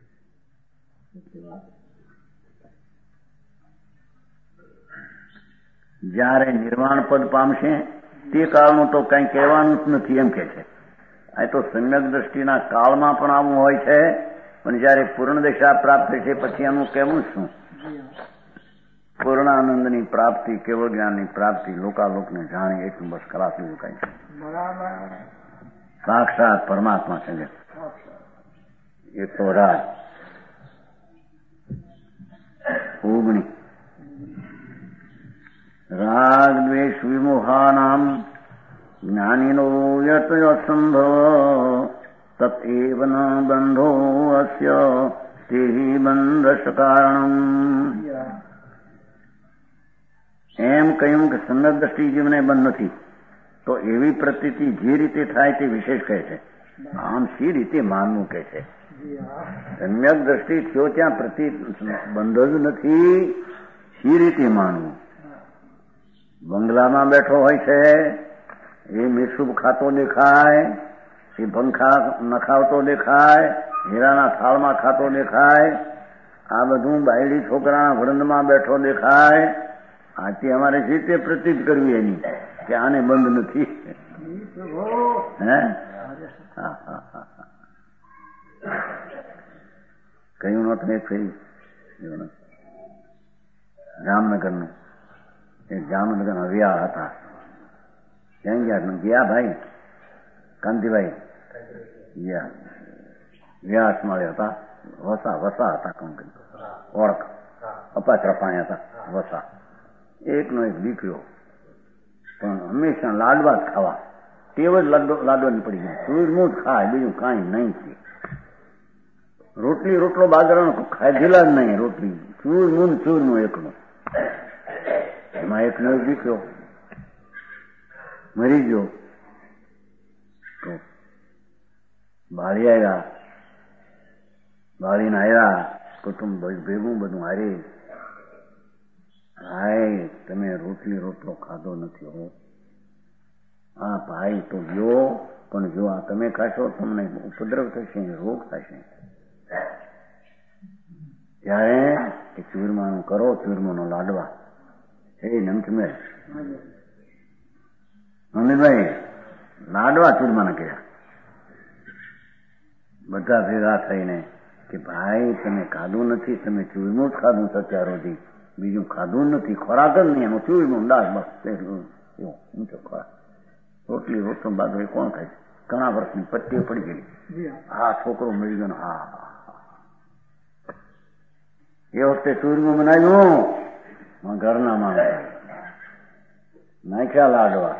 જયારે નિર્વાણ પદ પામશે તે કાળનું તો કઈ કહેવાનું જ નથી એમ કે છે. આ તો સમ્યક દ્રષ્ટિના કાળમાં પણ આવું હોય છે, પણ જયારે પૂર્ણ દશા પ્રાપ્ત છે પછી એનું કહેવું શું? પૂર્ણાનંદની પ્રાપ્તિ, કેવળ જ્ઞાનની પ્રાપ્તિ, લોકાલોકને જાણે એટલું બસ ખલાસ એવું કઈ છે. સાક્ષાત પરમાત્મા છે એ તો રાજ ઓગણી રાગ દ્વેષ વિમોહાનામ જ્ઞાનીનો યત અસંભવ તત એવ ન બંધો અસ્ય તેહિ બંધસ્ય કારણમ. એમ કહ્યું કે સમ્યક દ્રષ્ટિ જીવને બંધ નથી, તો એવી પ્રતીતિ જે રીતે થાય તે વિશેષ કહે છે. આમ સી રીતે માનવું કે છે. સમ્યક દ્રષ્ટિ થયો ત્યાં પ્રતિ બંધ જ નથી, સી રીતે માનવું? બંગલામાં બેઠો હોય છે, એ મીઠું ખાતો દેખાય, એ પંખા નખાવતો દેખાય, હીરાના થાળમાં ખાતો દેખાય, આ બધું બાયડી છોકરાના વૃંદમાં બેઠો દેખાય. આથી અમારે જે રીતે પ્રતીત કરવી એની કે આને બંધ નથી. હે કયું નતું એક ફેરી જામનગરનું, એક જામનગરના વ્યાહ હતા. ક્યાં ગયા? ગયા ભાઈ કાંતિભાઈ ગયા વ્યાસ મળે હતા. વસા વસા હતા, કોણ કરી ઓળખ અપાચરા પાણી હતા વસા. એકનો એક દીકરો, પણ હંમેશા લાડવા જ ખાવા, ટેવ જ લાડવાની પડી ગઈ. સૂરનું જ ખાય, બીજું કાંઈ નહીં છે. રોટલી રોટલો બાજરાનો ખાધેલા જ નહીં, રોટલી ચૂરનું ચૂરનું એકનું. એમાં એકનો એક દીકરો મરી ગયો. તો બાળી આવ્યા, બાળીને આવ્યા, કુટુંબ ભેગું બધું હારે. ભાઈ તમે રોટલી રોટલો ખાધો નથી હો. હા ભાઈ તો જો, પણ જો આ તમે ખાશો તમને ઉપદ્રવ થશે, રોગ થશે. ત્યારે એ ચૂરમાનું કરો, ચૂરમાનો લાડવા એ નમચમે મમ્મીભાઈ લાડવા ચૂરમાના કર્યા. બધા ભેગા થઈને કે ભાઈ તમે ખાધું નથી, તમે ચૂરમું જ ખાધું અત્યાર સુધી, બીજું ખાધું નથી, ખોરાક જ નહીં એનું ચૂરમું દાળ બસ ઊંચો ખોરાક. રોટલી રોટલો બાદ એ કોણ ખાય? ઘણા વર્ષની પટ્ટીઓ પડી ગયેલી. હા છોકરો મળી ગયો. હા એ વખતે ચૂરમું બનાવ્યું, ઘરના માણસ નાખ્યા લાડવા.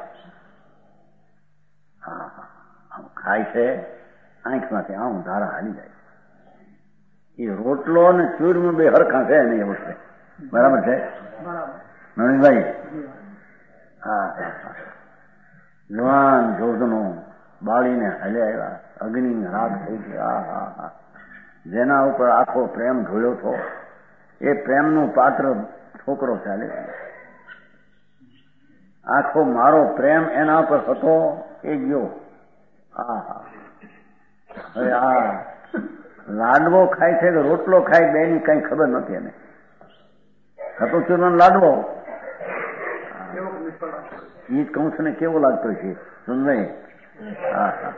હા આમ ખાય છે, આંખમાંથી આમ ધારા હાલી જાય. એ રોટલો અને ચૂરમું બે હરખા છે નહીં એ વખતે. બરાબર છે નવીનભાઈ? હા જવાન જોધનો બાળીને હાલ્યા આવ્યા. અગ્નિ રાગ થઈ ગઈ. હા હા હા જેના ઉપર આખો પ્રેમ ઢોળ્યો હતો એ પ્રેમનું પાત્ર છોકરો ચાલે. આખો મારો પ્રેમ એના ઉપર હતો એ ગયો. હા હા હવે આ લાડવો ખાય છે કે રોટલો ખાય બેની કઈ ખબર નથી એને. હતો ચૂરમાનો લાડવો એ જ કહું છું ને, કેવો લાગતો છે સમજાય? હા હા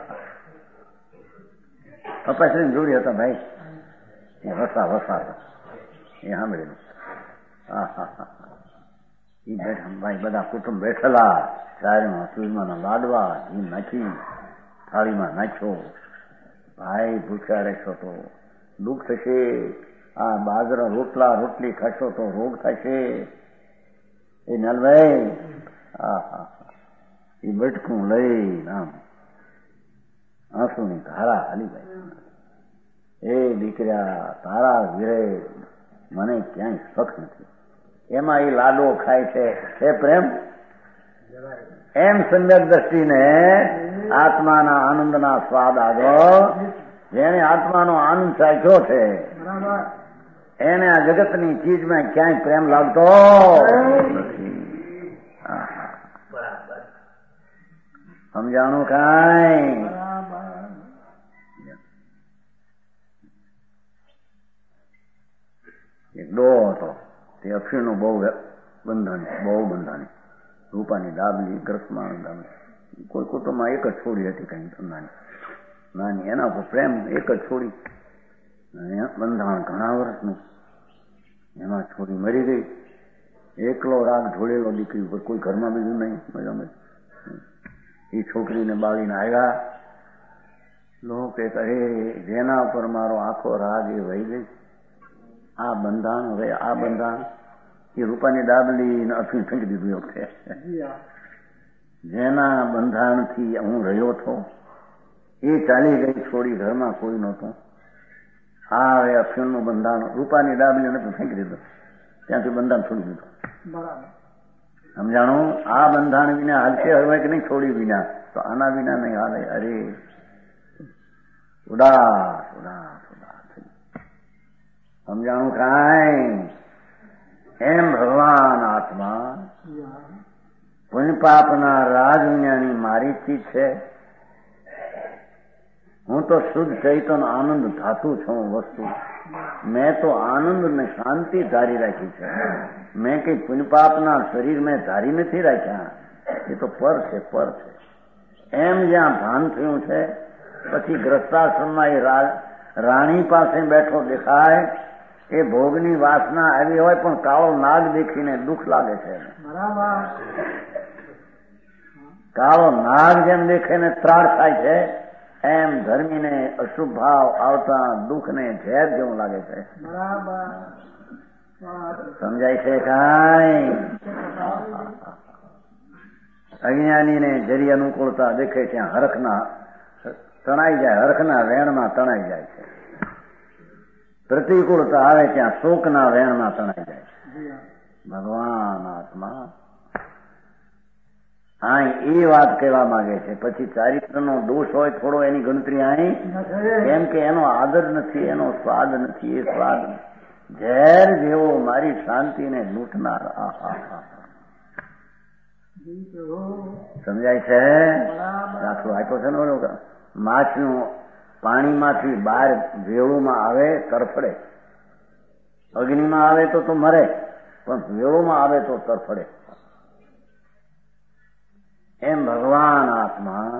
પપ્પાશ્રી જોડી હતા ભાઈ, એ વસા વસા હતા, એ સાંભળેલું. હા હા હા એ બેઠા ભાઈ બધા કુટુંબ બેઠેલા. ચારમાં ચૂરમાના લાડવા ઘી નાખી થાળીમાં નાખ્યો. ભાઈ ભૂખ્યા રહેશો તો દુઃખ થશે, આ બાજરા રોટલા રોટલી ખાશો તો રોગ થશે. એ નલભાઈ હા હા એ બટકું લઈ આમ આંસુની ધારા હાલી જાય. એ દીકરા તારા વિરે મને ક્યાંય શક નથી. એમાં એ લાડો ખાય છે એ પ્રેમ. એમ સમ્યક દ્રષ્ટિને આત્માના આનંદના સ્વાદ આગળ જેને આત્માનો આનંદ ચાખ્યો છે એને આ જગતની ચીજમાં ક્યાંય પ્રેમ લાગતો નથી. સમજાણું કાંઈ? એક ડો હતો તે અક્ષીનું બહુ બંધન બહુ બંધાની રૂપાની ડાબલી ગ્રસમાં ડાબલી કોઈ કુટુંબમાં એક જ છોડી હતી કઈ નાની નાની એના પર પ્રેમ એક જ છોડી બંધાણ ઘણા વર્ષનું એમાં છોડી મરી ગઈ. એકલો રાગ ઢોળેલો દીકરી ઉપર કોઈ ઘરમાં બીજું નહીં. મજામાં એ છોકરીને બાળીને આવ્યા લોકો કહે જેના ઉપર મારો આખો રાગ એ વહી ગઈ આ બંધાણ હવે આ બંધાણ એ રૂપાની ડાબલી અફીણ ફેંકી દીધું વખતે જેના બંધાણથી હું રહ્યો હતો એ ચાલી ગઈ છોડી ઘરમાં કોઈ નહોતું. આ હવે અફીણનું બંધાણ રૂપાની ડાબલી નથી ફેંકી દીધું ત્યાંથી બંધાણ છોડી દીધું. સમજાણું? આ બંધાણ વિના હાલશે હવે કે નહીં છોડી વિના તો આના વિના નહીં હાલે. અરે ઉદાસ ઉદાસ ઉદાસ સમજાણું કાંઈ? એમ ભગવાન આત્મા પુણ્ય પાપના રાજ વિનાની મારી ચીજ છે. હું તો શુદ્ધ ચૈતન આનંદ ધાતુ છું વસ્તુ. મેં તો આનંદ ને શાંતિ ધારી રાખી છે. મેં કઈ પુણ્ય પાપના શરીર મેં ધારી નથી રાખ્યા. એ તો પર છે પર છે. એમ જ્યાં ભાન થયું છે પછી ગ્રસ્તાશ્રમમાં એ રાણી પાસે બેઠો દેખાય એ ભોગની વાસના આવી હોય પણ કાળો નાગ દેખીને દુઃખ લાગે છે. કાળો નાગ જેમ દેખે ને ત્રાસ થાય છે એમ ધર્મીને અશુભ ભાવ આવતા દુઃખને ઝેર જેવું લાગે છે. સમજાય છે કાંઈ? અજ્ઞાનીને જરી અનુકૂળતા દેખે ત્યાં હરખના તણાઈ જાય, હરખના વેણમાં તણાઈ જાય છે. પ્રતિકૂળતા આવે ત્યાં શોકના વેણમાં તણાઈ જાય છે. ભગવાન આત્મા અહીં એ વાત કહેવા માંગે છે. પછી ચારિત્રનો દોષ હોય થોડો એની ગણતરી અહીં કેમ કે એનો આદર નથી, એનો સ્વાદ નથી. એ સ્વાદ ઝેર જેવો મારી શાંતિને લૂંટનાર. સમજાય છે? દાખલો આપ્યો છે ને માછનું પાણીમાંથી બહાર વેળુમાં આવે તરફડે, અગ્નિમાં આવે તો તો મરે પણ વેળુમાં આવે તો તરફડે. એમ ભગવાન આત્મા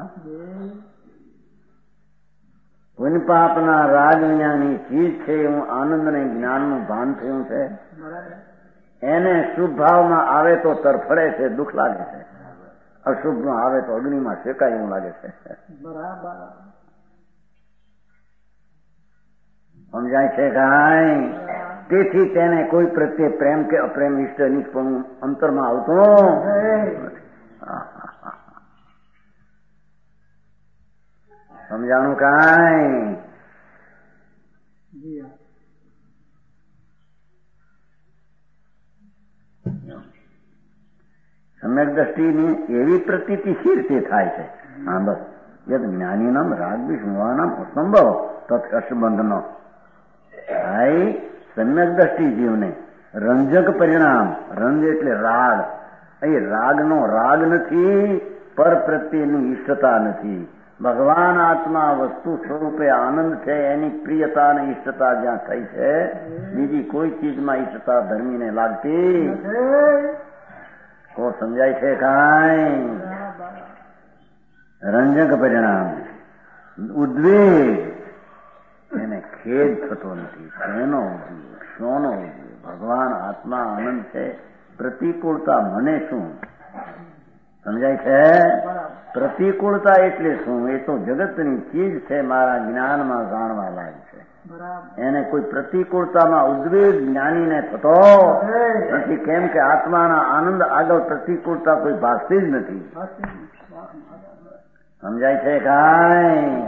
પુણ્ય પાપના રાજ વિનાની ચીજ છે. હું આનંદ અને જ્ઞાનનું ભાન થયું છે. એને શુભ ભાવમાં આવે તો તરફડે છે, દુઃખ લાગે છે. અશુભમાં આવે તો અગ્નિમાં શેકાય એવું લાગે છે. સમજાય છે કાંઈ? તેથી તેને કોઈ પ્રત્યે પ્રેમ કે અપ્રેમ ઇષ્ટ અનિષ્ટ પણ અંતરમાં આવતો સમજાણું કાંઈ? સમ્યક દ્રષ્ટિની એવી પ્રતીતિ શી રીતે થાય છે? હા બસ યદ જ્ઞાનીનામ રાગદ્વેષ મોહાનામ અસંભવ તથ અસંબંધનો ભાઈ સમ્યક દ્રષ્ટિ જીવને રંજક પરિણામ. રંજ એટલે રાગ. અહીં રાગનો રાગ નથી, પર પ્રત્યેની ઈષ્ટતા નથી. ભગવાન આત્મા વસ્તુ સ્વરૂપે આનંદ છે. એની પ્રિયતા અને ઈષ્ટતા જ્યાં થઈ છે બીજી કોઈ ચીજમાં ઈષ્ટતા ધર્મીને લાગતી તો સમજાય છે કાંઈ? રંજક પરિણામ ઉદ્વેગ એને ખેદ થતો નથી. શેનો ઉદ્વેગ? શોનો ઉદ્વેગ? ભગવાન આત્મા આનંદ છે. પ્રતિકૂળતા મને શું? સમજાય છે? પ્રતિકૂળતા એટલે શું? એ તો જગતની ચીજ છે, મારા જ્ઞાનમાં જાણવા લાયક છે. એને કોઈ પ્રતિકૂળતામાં ઉદ્વેગ જ્ઞાનીને થતો નથી. કેમ કે આત્માના આનંદ આગળ પ્રતિકૂળતા કોઈ ભાગતી જ નથી. સમજાય છે કાંઈ?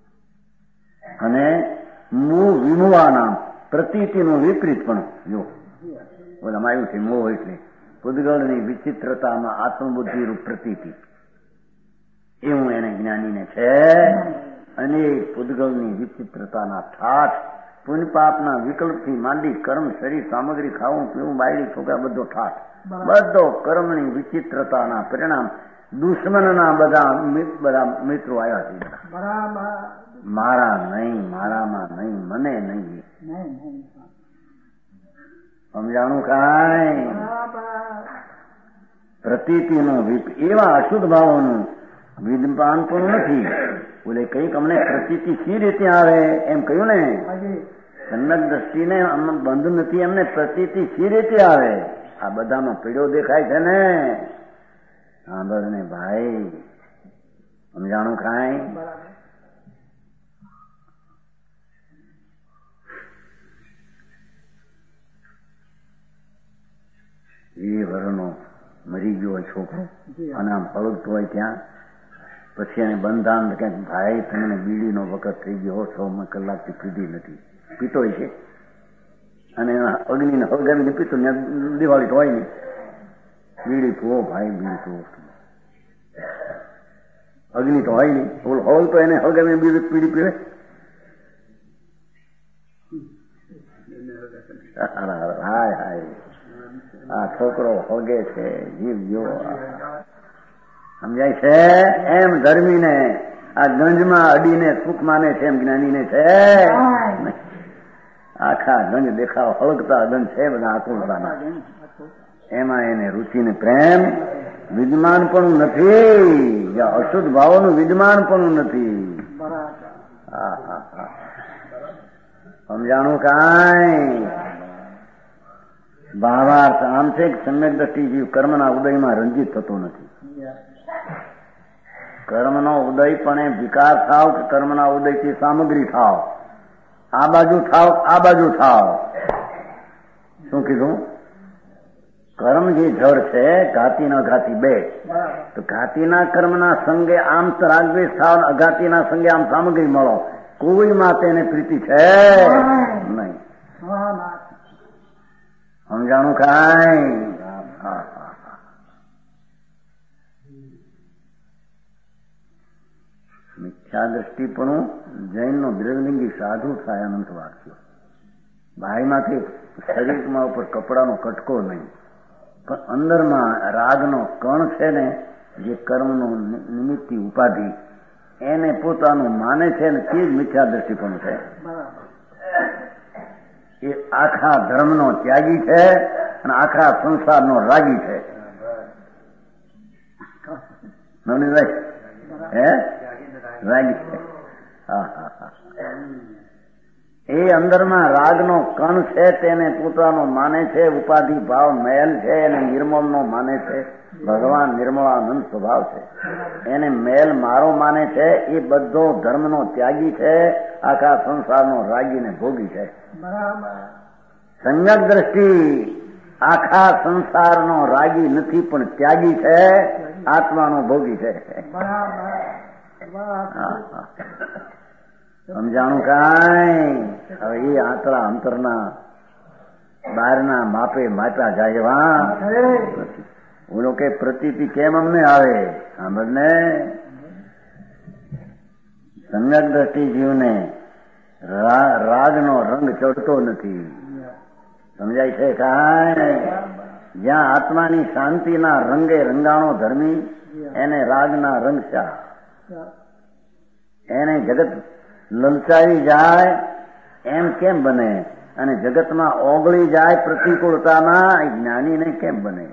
અને મૂ વિમુવાના પ્રતીતિનું વિપરીત પણ જો બોલામાં આવ્યું છે મોહ એટલે પૂદગળની વિચિત્રતામાં આત્મબુદ્ધિરૂપ પ્રતીતિ એવું એને જ્ઞાનીને છે. અને પૂદગળની વિચિત્રતાના ઠાઠ પુણ્ય પાપના વિકલ્પથી માંડી કર્મ શરીર સામગ્રી ખાવું પીવું બાયડી છોકરા બધો ઠાઠ બધો કર્મની વિચિત્રતાના પરિણામ દુશ્મનના બધા બધા મિત્રો આવ્યા છે. મારા નહીં, મારામાં નહીં, મને નહીં સમજાણું કાંઈ પ્રતીતિનો એવા અશુદ્ધ ભાવોનું વિદ્યમાન પણ નથી. બોલે કંઈક અમને પ્રતીતિ સી રીતે આવે એમ કહ્યું ને, સન્મત દ્રષ્ટિને બંધ નથી એમને પ્રતીતિ સી રીતે આવે? આ બધામાં પીડો દેખાય છે ને. સાંભળ ને ભાઈ, સમજાણું કાંઈ? એ વરનો મરી ગયો હોય છોકરો અને આમ હળગતો હોય ત્યાં, પછી એને બંધાન ક્યાંક ભાઈ તમને બીડીનો વખત થઈ ગયો છ કલાકથી પીધી નથી, પીતો હોય છે અને અગ્નિને હળગાવીને પીતો દિવાળી તો હોય નહીં, બીડી પીવો ભાઈ, બીડી પીવો, અગ્નિ તો હોય નહીં, હોલ તો એને હળગાવીને બીડી પીડી પીવે. હાય હાય, આ છોકરો હોગે છે, જીવ જો સમજાય છે. એમ ધર્મીને આ ગંજમાં અડીને સુખ માને છે એમ જ્ઞાનીને છે. આખા ગંજ દેખાવ હળગતા ગંજ છે બધા આકુલતાના, એમાં એને રુચિને પ્રેમ વિદ્યમાન પણ નથી, અશુદ્ધ ભાવોનું વિદ્યમાન પણ નથી. હા હા હા, સમજાણું કાંઈ? ભાવાર્થ આમ છે કે સમ્યક દ્રષ્ટિ જીવ કર્મના ઉદયમાં રંજીત થતો નથી. કર્મનો ઉદય પણ એ વિકાર થાવ કે કર્મના ઉદયથી સામગ્રી થાવ, આ બાજુ થાવ આ બાજુ થાવ. શું કીધું? કર્મ જે જળ છે ઘાતી ન ઘાતી બે, તો ઘાતીના કર્મના સંગે આમ રાગદ્વેષ થાવ, અઘાતીના સંગે આમ સામગ્રી મળો, કોઈમાં તેને પ્રીતિ છે નહીં. સમજાણું કાંઈ? મિથ્યા દ્રષ્ટિપણું જૈનનો દ્રવલિંગી સાધુ થાય અનંત વાક્યો. બાહીમાંથી શરીરમાં ઉપર કપડાનો કટકો નહીં, પણ અંદરમાં રાગનો કણ છે ને, જે કર્મનો નિમિત્તી ઉપાધિ, એને પોતાનું માને છે ને તે જ મિથ્યા દ્રષ્ટિપણું છે. એ આખા ધર્મનો ત્યાગી છે અને આખા સંસારનો રાગી છે. નવનીભાઈ હે રાગી છે. હા હા હા, એ અંદરમાં રાગનો કણ છે તેને પોતાનો માને છે, ઉપાધિ ભાવ મેલ છે એને નિર્મળનો માને છે. ભગવાન નિર્મળાનંદ સ્વભાવ છે, એને મેલ મારો માને છે. એ બધો ધર્મનો ત્યાગી છે, આખા સંસારનો રાગીને ભોગી છે. સમ્યક દ્રષ્ટિ આખા સંસારનો રાગી નથી પણ ત્યાગી છે, આત્માનો ભોગી છે. સમજાણું કાંઈ? હવે એ આંતરા અંતરના બહારના માપે માપા જાય. વા ઓલો કે પ્રતીતિ કેમ અમને આવે? સાંભળ ને, સમ્યક દ્રષ્ટિ જીવને રાગનો રંગ ચડતો નથી. સમજાય છે કાંઈ? જ્યાં આત્માની શાંતિના રંગે રંગાણો ધર્મી, એને રાગના રંગ શા? એને જગત લલચાવી જાય એમ કેમ બને? અને જગતમાં ઓગળી જાય પ્રતિકૂળતામાં જ્ઞાનીને કેમ બને?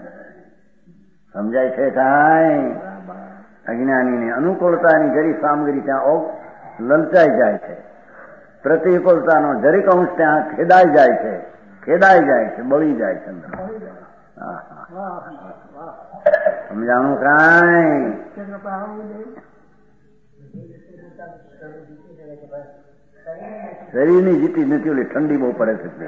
સમજાય છે કાંઈ? અજ્ઞાનીને અનુકૂળતાની જરી સામગ્રી ત્યાં લલચાઈ જાય છે, પ્રતિકૂળતાનો જરીક અંશ ત્યાં ખેદાઈ જાય છે, ખેદાઈ જાય છે, બળી જાય છે. સમજાણું કાંઈ? શરીરની જીતી નથી, ઓલી ઠંડી બહુ પડે છે.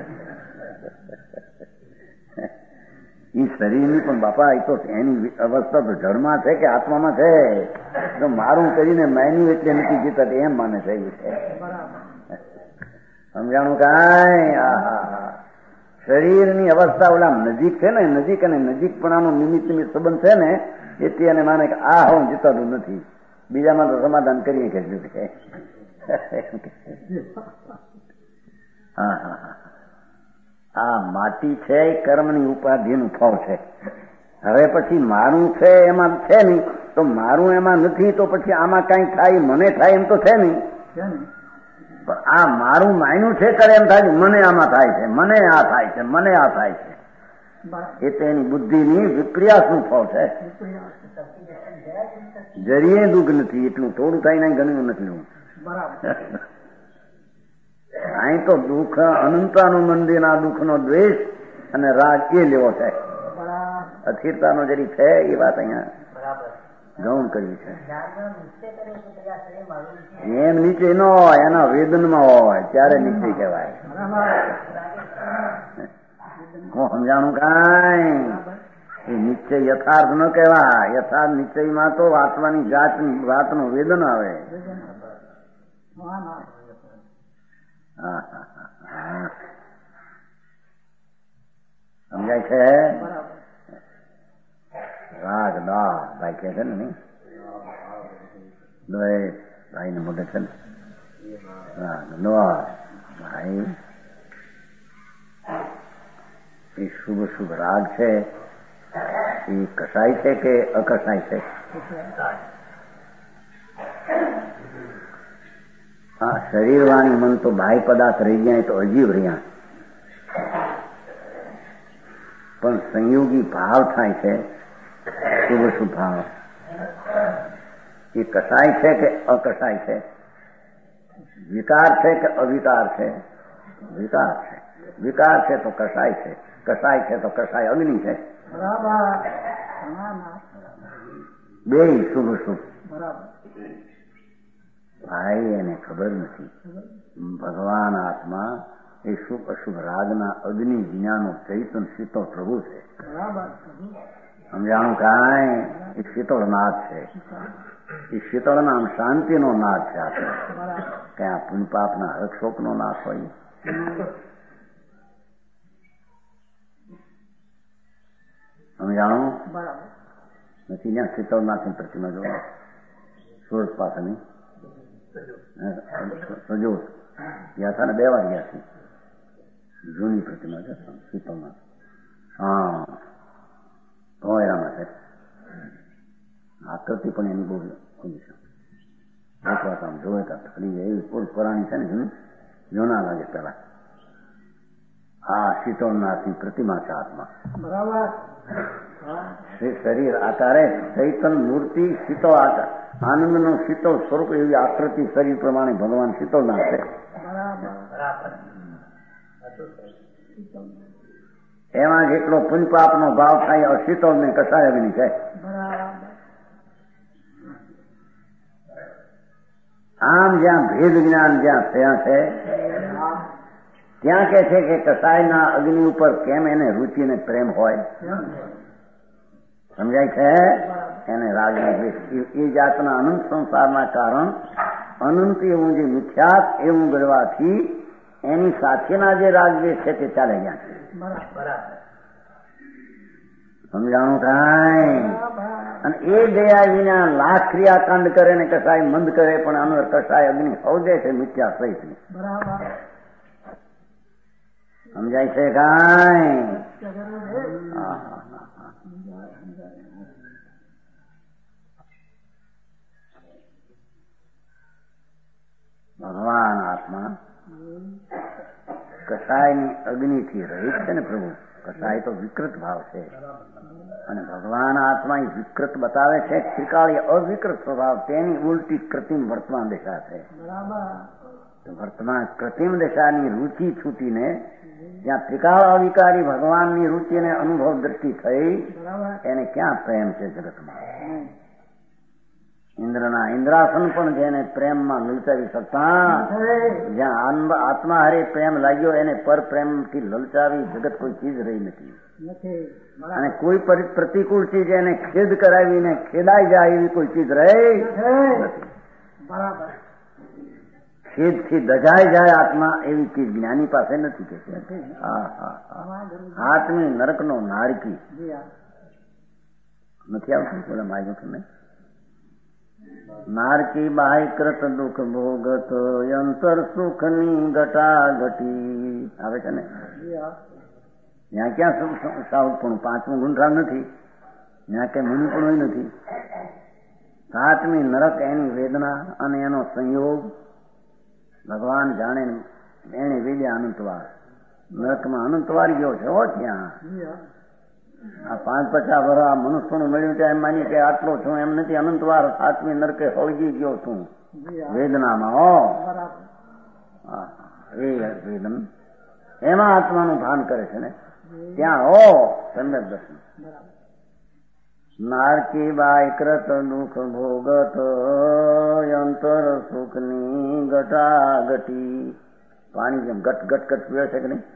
એ શરીરની પણ બાપા એ તો એની અવસ્થા તો જળમાં છે કે આત્મામાં છે? તો મારું કરીને મેની એટલે નથી જીતા એમ માને છે. સમજાણું કાંઈ? હા હા હા, શરીરની અવસ્થા ઓલા નજીક છે ને, નજીક અને નજીકપણાનો નિમિત્ત નિમિત્ત સંબંધ છે ને, એથી એને માને કે આ હું જીતાતું નથી, બીજામાં તો સમાધાન કરીએ કે હા હા હા આ માટી છે એ કર્મની ઉપાધિનું ફળ છે. હવે પછી મારું છે એમાં છે નહીં તો મારું એમાં નથી તો પછી આમાં કઈ થાય મને થાય એમ તો છે નહીં. પણ આ મારું માયનું છે કરે એમ થાય મને આમાં થાય છે, મને આ થાય છે, મને આ થાય છે. એ તો એની બુદ્ધિની વિપ્રયાસનું ફળ છે. જરીએ દુઃખ નથી, એટલું થોડું થાય ને ઘણું નથી. અહીં તો દુઃખ અનંતાનું મંદિરના દુઃખનો દ્વેષ અને રાગ એ લેવો છે. અસ્થિરતાનો જરી છે એ વાત અહીંયા ગૌણ કરવી છે. એમ નીચે ન હોય, એના વેદનમાં હોય ત્યારે નીચે કહેવાય. હું સમજાણું કાંઈ એ નિશ્ચય યથાર્થ ન કહેવાય. યથાર્થ નિશ્ચયમાં તો વાંચવાની જાત વાતનું વેદન આવે. સમજાય છે? રાગ દા ભાઈ કે છે ને નહીં, ભાઈ ને મોઢે છે ને રાગ દા ભાઈ, એ શુભ શુભ રાગ છે એ કસાય છે કે અકસાય છે? હા, શરીર વાણી મન તો બાહ્ય પદાર્થ રહી ગયા તો અજીવ રહ્યા, પણ સંયોગી ભાવ થાય છે શુભ શુભ ભાવ, એ કસાય છે કે અકસાય છે? વિકાર છે કે અવિકાર છે? વિકાર છે. વિકાર છે તો કસાય છે, કસાય છે તો કસાય અગ્નિ છે. બે શુભ શુભ ભાઈ એને ખબર નથી. ભગવાન આત્મા એ શુભ અશુભ રાગના અગ્નિ જ્ઞાનો ચૈતન શીતળ પ્રભુ છે. સમજાણું કાંઈ? એ શીતળ નાદ છે. એ શીતળ નામ શાંતિનો નાદ છે. આપણે ક્યાં પુણ્ય પાપના હરક્ષોપનો નાશ હોય? સમજાણું નથી? જ્યાં શીતળનાથની પ્રતિમા જોવા સુરત પાસેની સજો ગયા હતા ને, બે વાર ગયા છે. જૂની પ્રતિમા છે શીતળનાથ. હા, ધોયરામાં છે. આકૃતિ પણ એની બહુ ખુલ્લી છે. એક વાત આમ જોવે તો ફરી એવી પૂર પુરાણી છે ને, જૂની જોના લાગે પેલા. આ શીતળનાથની પ્રતિમા છે આત્મા. બરાબર. શરીર આકારે ચૈતન મૂર્તિ શીતળ આકાર, આનંદનું શીતળ સ્વરૂપ એવી આકૃતિ શરીર પ્રમાણે ભગવાન શીતળનાથ છે. એમાં જેટલો પુણ્યપાપનો ભાવ થાય અશીતળ ને કસાય અગ્નિ છે. આમ જ્યાં ભેદ જ્ઞાન જ્યાં થયા છે ત્યાં કે છે કે કસાયના અગ્નિ ઉપર કેમ એને રુચિ ને પ્રેમ હોય? સમજાય છે? એને રાગ એ જાતના અનંત સંસારના કારણ અનંત એવું જે મિથ્યાત એવું ગણવાથી એની સાથેના જે રાગ જે છે તે ચાલે ગયા છે. સમજાણું કાંઈ? અને એ ગયા વિના લાખ ક્રિયાકાંડ કરે ને કસાય મંદ કરે પણ આનો કસાય અગ્નિ હૌદે છે મિથ્યા સહિત. સમજાય છે કાંઈ? ભગવાન આત્મા કસાયની અગ્નિથી રહિત છે ને પ્રભુ. કસાય તો વિકૃત ભાવ છે અને ભગવાન આત્મા એ વિકૃત બતાવે છે. ત્રિકાળી અવિકૃત સ્વભાવ, તેની ઉલટી કૃત્રિમ વર્તમાન દિશા છે. વર્તમાન કૃત્રિમ દિશાની રુચિ છૂટીને જ્યાં ત્રિકાળ અવિકારી ભગવાનની રુચિને અનુભવ દ્રષ્ટિ થઈ એને ક્યાં પ્રેમ છે જગતમાં? ઇન્દ્રના ઇન્દ્રાસન પણ જેને પ્રેમમાં લલચાવી શકતા, જ્યાં આત્મા હારે પ્રેમ લાગ્યો એને પર પ્રેમથી લલચાવી જગત કોઈ ચીજ રહી નથી. અને કોઈ પ્રતિકૂળ ચીજ એને ખેદ કરાવીને ખેદાઈ જાય એવી કોઈ ચીજ રહી નથી. છેદથી દજાઈ જાય આત્મા એવી ચીજ જ્ઞાની પાસે નથી કે હા હા આત્મી નરકનો નારકી નથી આવતું બોલા માગ્યું તમે નારકી બાહ્ય કૃત દુઃખ ભોગત અંતર સુખની ઘટા ઘટી આવે છે ને ત્યાં ક્યાં સાઉથપણું પાંચમું ગુંઠાણ નથી ત્યાં ક્યાં મુનિપણું નથી સાતમી નરક એની વેદના અને એનો સંયોગ ભગવાન જાણે એને વેદ્યા અનંતવાર નરકમાં અનંતવાર ગયો છે હો ત્યાં આ પાંચ પચાસ વર્ષ આ મનુષ્યનું મળ્યું ત્યાં એમ માનીએ કે આટલો છું એમ નથી અનંતવાર સાતમી નરકે હળગી ગયો છું વેદનામાં હો એ વેદન એમાં આત્માનું ભાન કરે છે ને ત્યાં હો સમ્યક દર્શન નારકી બાય કૃત દુઃખ ભોગત અંતર સુખની ઘટા ઘટી પાણી જેમ ગટ ગટ ગટ પીવે છે કે નહીં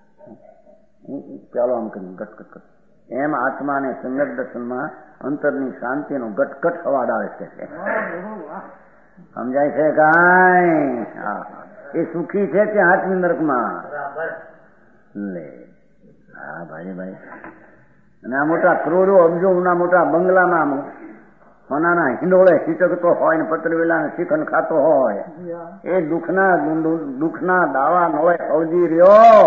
ચાલો આમ કરી ગટ ગટ ગટ એમ આત્માને સમ્યક દર્શનમાં અંતરની શાંતિનો ગટગટ અવાજ આવે છે સમજાય છે કાંઈ એ સુખી છે ત્યાં આત્મી નરકમાં લે હા ભાઈ ભાઈ અને આ મોટા કરોડો અબજોના મોટા બંગલામાં સોનાના હિંડોળે હિચકતો હોય ને પતરવેલા ને શિખંડ ખાતો હોય એ દુઃખના દુઃખના દાવા નોળે અવજી રહ્યો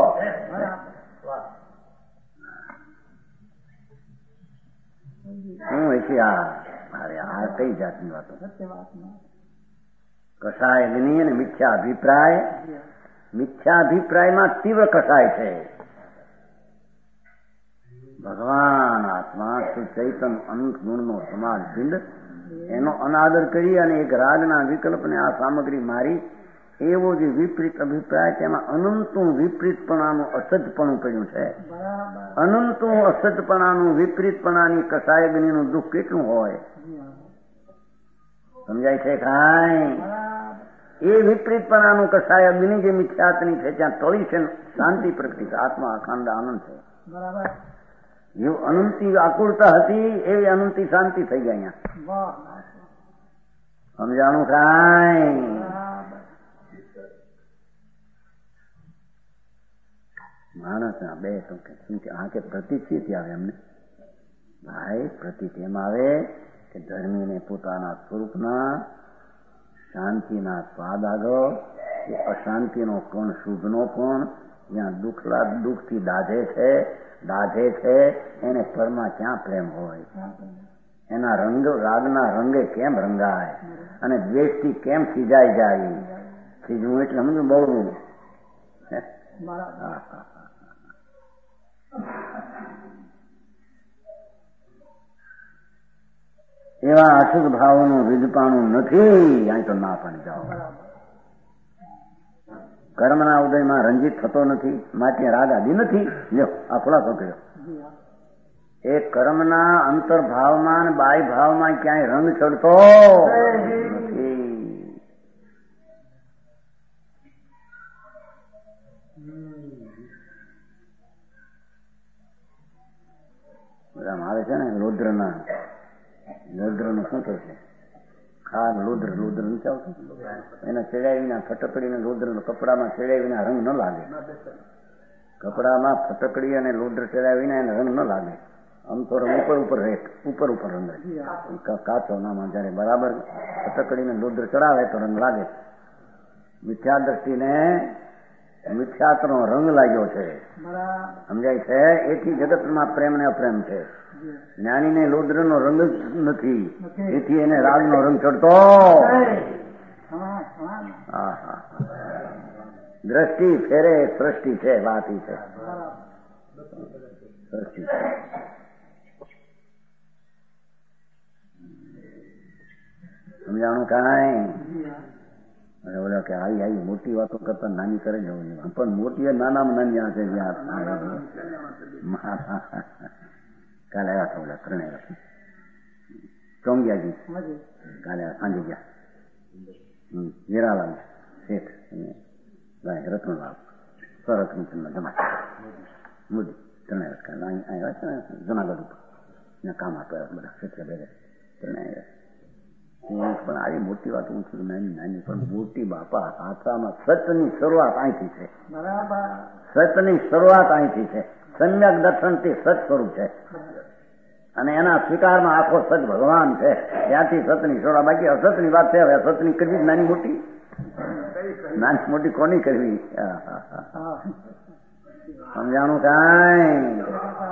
હું એથી આ અરે આ કઈ જાતની વાતો કસાય અગ્નિ અને મિથ્યા અભિપ્રાય મિથ્યા અભિપ્રાયમાં તીવ્ર કસાય છે ભગવાન આત્મા ચૈતન અનંત ગુણનો સમાજ પિંડ એનો અનાદર કરી અને એક રાગના વિકલ્પને આ સામગ્રી મારી એવો જે વિપરીત અભિપ્રાય તેમાં અનંતું વિપરીતપણાનું અસજપણું પડ્યું છે અનંતું અસજપણાનું વિપરીતપણાની કસાયગ્નિનું દુઃખ કેટલું હોય સમજાય છે કાંઈ એ વિપરીતપણાનું કસાયગ્નિ જે મિથ્યાત્ની છે ત્યાં તળી છે શાંતિ પ્રગતિ આત્મા અખંડ આનંદ છે બરાબર જે અનંતી આકુળતા હતી એવી અનંતી શાંતિ થઈ ગઈ અહીંયા સમજાણું કાંઈ માણસના બે આ કે પ્રતીક થી આવે એમને ભાઈ પ્રતીક એમ આવે કે ધર્મીને પોતાના સ્વરૂપના શાંતિના સ્વાદ આગળ કે અશાંતિનો કોણ શુભનો કોણ જ્યાં દુઃખલા દુઃખથી દાઝે છે દાઝે છે એને પરમાં ક્યાં પ્રેમ હોય એના રંગ રાગના રંગે કેમ રંગાય અને દ્વેષથી કેમ ખીજાઈ જાય ખીજવું એટલે સમજુ બહુ એવા અશુદ્ધ ભાવનું રીજપાણું નથી અહીં તો ના પણ જાઓ કર્મના ઉદયમાં રંજીત થતો નથી માટે રાગ આદિ નથી લ્યો આ ખુલાસો કર્યો એ કર્મના અંતર્ભાવમાં અને બાહ્ય ભાવમાં ક્યાંય રંગ ચડતો નથી બધા આવે છે ને રુદ્રના રુદ્રનું શું કહે છે ખાર રુદ્ર રુદ્ર નથી આવતું એને ચડાવીના ફટકડીને રુદ્ર કપડામાં ચડાવીના રંગ ન લાગે કપડામાં ફટકડી અને રુદ્ર ચડાવીને એને રંગ ન લાગે આમ તો રંગ ઉપર ઉપર રહે ઉપર ઉપર રંગ કાચો નામાં જયારે બરાબર ફટકડીને રુદ્ર ચડાવે તો રંગ લાગે મિથ્યા દ્રષ્ટિને મિથ્યાત્વનો રંગ લાગ્યો છે સમજાય છે એથી જગતમાં પ્રેમ ને અપ્રેમ છે જ્ઞાનીને રુદ્રનો રંગ જ નથી એથી એને રાગનો રંગ ચડતો દ્રષ્ટિ ફેરે સૃષ્ટિ છે વાત ઈ છે સૃષ્ટિ છે સમજાણું કાંઈ બોલો કે આવી આવી મોટી વાતો કરતા નાની કરે જવું પણ મોટી નાનામાં નાની આ છે કાલે આવ્યા હતા ઓલા ત્રણેય ચોંગ્યાજી કાલે સાંજે ગયા હીરાલાલ શેઠ રત્નલાલ સરત્નચંદ જમા મોદી ત્રણેય આવ્યા છે જુનાગઢ ઉપર કામ આપે બધા ક્ષેત્ર ભેગે ત્રણેય પણ આવી મોટી વાત હું છું, નાની નાની પણ મોટી બાપા આત્મામાં સતની શરૂઆત અહીંથી છે. સતની શરૂઆત અહીંથી છે. સમ્યક દર્શનથી સત સ્વરૂપ છે અને એના સ્વીકારમાં આખો સત ભગવાન છે. ત્યાંથી સતની શરૂઆત. બાકી અસતની વાત છે. હવે સતની કરવી નાની મોટી, નાની મોટી કોની કરવી? સમજાણું કાંઈ?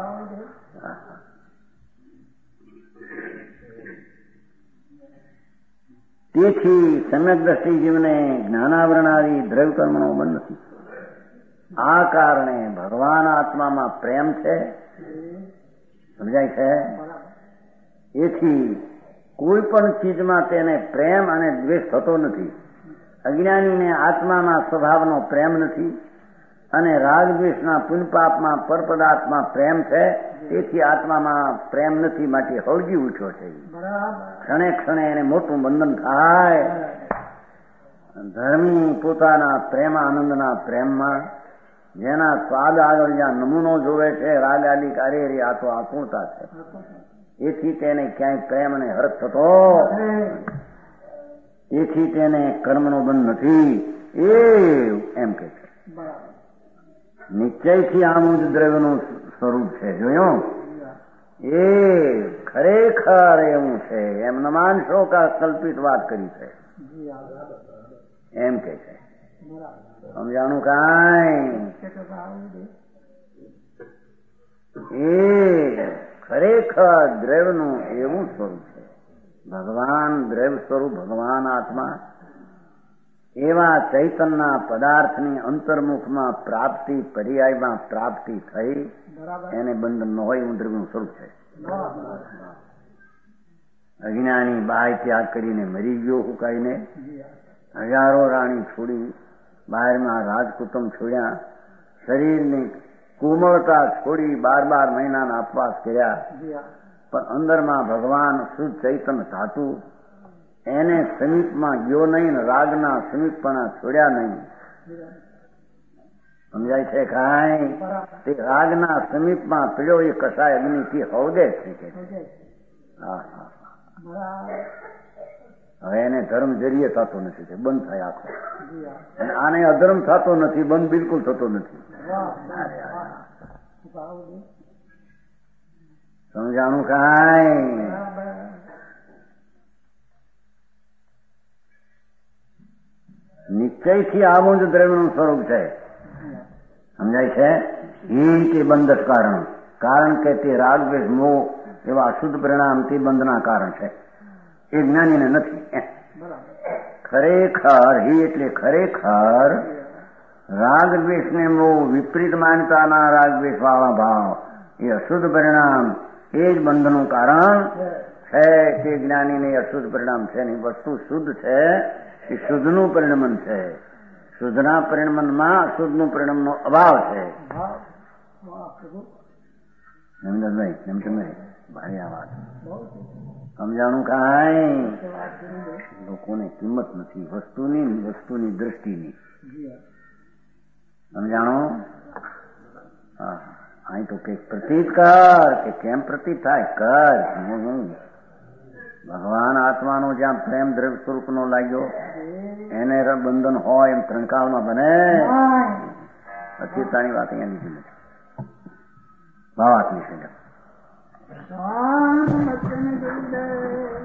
તેથી સમ્યક દ્રષ્ટિ જીવને જ્ઞાનાવરણાદી દ્રવ્ય કર્મનો બંધ નથી. આ કારણે ભગવાન આત્મામાં પ્રેમ છે. સમજાય છે? એથી કોઈ પણ ચીજમાં તેને પ્રેમ અને દ્વેષ થતો નથી. અજ્ઞાનીને આત્મામાં સ્વભાવનો પ્રેમ નથી અને રાગ દ્વેષના પુણ્યપાપમાં પરપદાર્થમાં પ્રેમ છે. તેથી આત્મામાં પ્રેમ નથી, માટે હળગી ઉઠ્યો છે. ક્ષણે ક્ષણે એને મોટું બંધન થાય. ધર્મી પોતાના પ્રેમાનંદના પ્રેમમાં જેના સ્વાદ આગળ જ્યાં નમૂનો જોવે છે, રાગ આદિ કાર્ય, આ તો આકુળતા છે. એથી તેને ક્યાંય પ્રેમ અને હર્ષ થતો, એથી તેને કર્મનો બંધ નથી. એ એમ કે છે નિશ્ચયથી આનું જ દ્રવ્યનું સ્વરૂપ છે. જોયું? એ ખરેખર એવું છે. એમ ન માનશો કે કલ્પિત વાત કરી છે, એમ કે છે. સમજાણું કાંઈ? એ ખરેખર દ્રવ્યનું એવું સ્વરૂપ છે. ભગવાન દ્રવ્ય સ્વરૂપ, ભગવાન આત્મા એવા ચૈતનના પદાર્થની અંતર્મુખમાં પ્રાપ્તિ, પર્યાયમાં પ્રાપ્તિ થઈ, એને બંધન ન હોય એવું દ્રવ્યનું સ્વરૂપ છે. અજ્ઞાની બાહ્ય ત્યાગ કરીને મરી ગયો હુકાઈને, હજારો રાણી છોડી, બહારમાં રાજકુટુંબ છોડ્યા, શરીરની કોમળતા છોડી, બાર બાર મહિનાના ઉપવાસ કર્યા, પણ અંદરમાં ભગવાન શુદ્ધ ચૈતન્ય ધાતુ એને સમીપમાં ગયો નહીં, રાગના સમીપપણા છોડ્યા નહીં. સમજાય છે કાંઈ? તે રાગના સમીપમાં પીડ્યો એ કસાય અગ્નિથી હવદે છે કે હા હા. હવે એને ધર્મ જરીએ થતો નથી, તે બંધ થાય આખો. અને આને અધર્મ થતો નથી, બંધ બિલકુલ થતો નથી. સમજાણું કાંઈ? નિશ્ચયથી આવું જ દ્રવ્યનું સ્વરૂપ છે. સમજાય છે? એ તે બંધ કારણ, કારણ કે તે રાગ દ્વેષ મોહ એવા અશુદ્ધ પરિણામ તે બંધના કારણ છે. એ જ્ઞાનીને નથી. ખરેખર હિ એટલે ખરેખર રાગ દ્વેષને મોહ, વિપરીત માનતાના રાગ દ્વેષ વાળા ભાવ, એ અશુદ્ધ પરિણામ એ જ બંધનું કારણ છે. તે જ્ઞાનીને અશુદ્ધ પરિણામ છે નહીં. વસ્તુ શુદ્ધ છે, એ શુદ્ધનું પરિણમન છે. શુદ્ધના પરિણમનમાં અશુદ્ધનું પરિણમનો અભાવ છે. નંદનભાઈ એમ તમે ભારે આ વાત સમજાણું કાંઈ? લોકોને કિંમત નથી વસ્તુની, વસ્તુની દ્રષ્ટિની. સમજાણો? હા. અહીં તો કઈક પ્રતીત કર, કે કેમ પ્રતીત થાય કર. હું ભગવાન આત્માનો જ્યાં પ્રેમ દ્રવ્ય સ્વરૂપનો લાગ્યો, એને બંધન હોય એમ ત્રણકાળમાં બને. અચેતાની વાત અહીંયા લીધી નથી. ભાવાત્મી છે.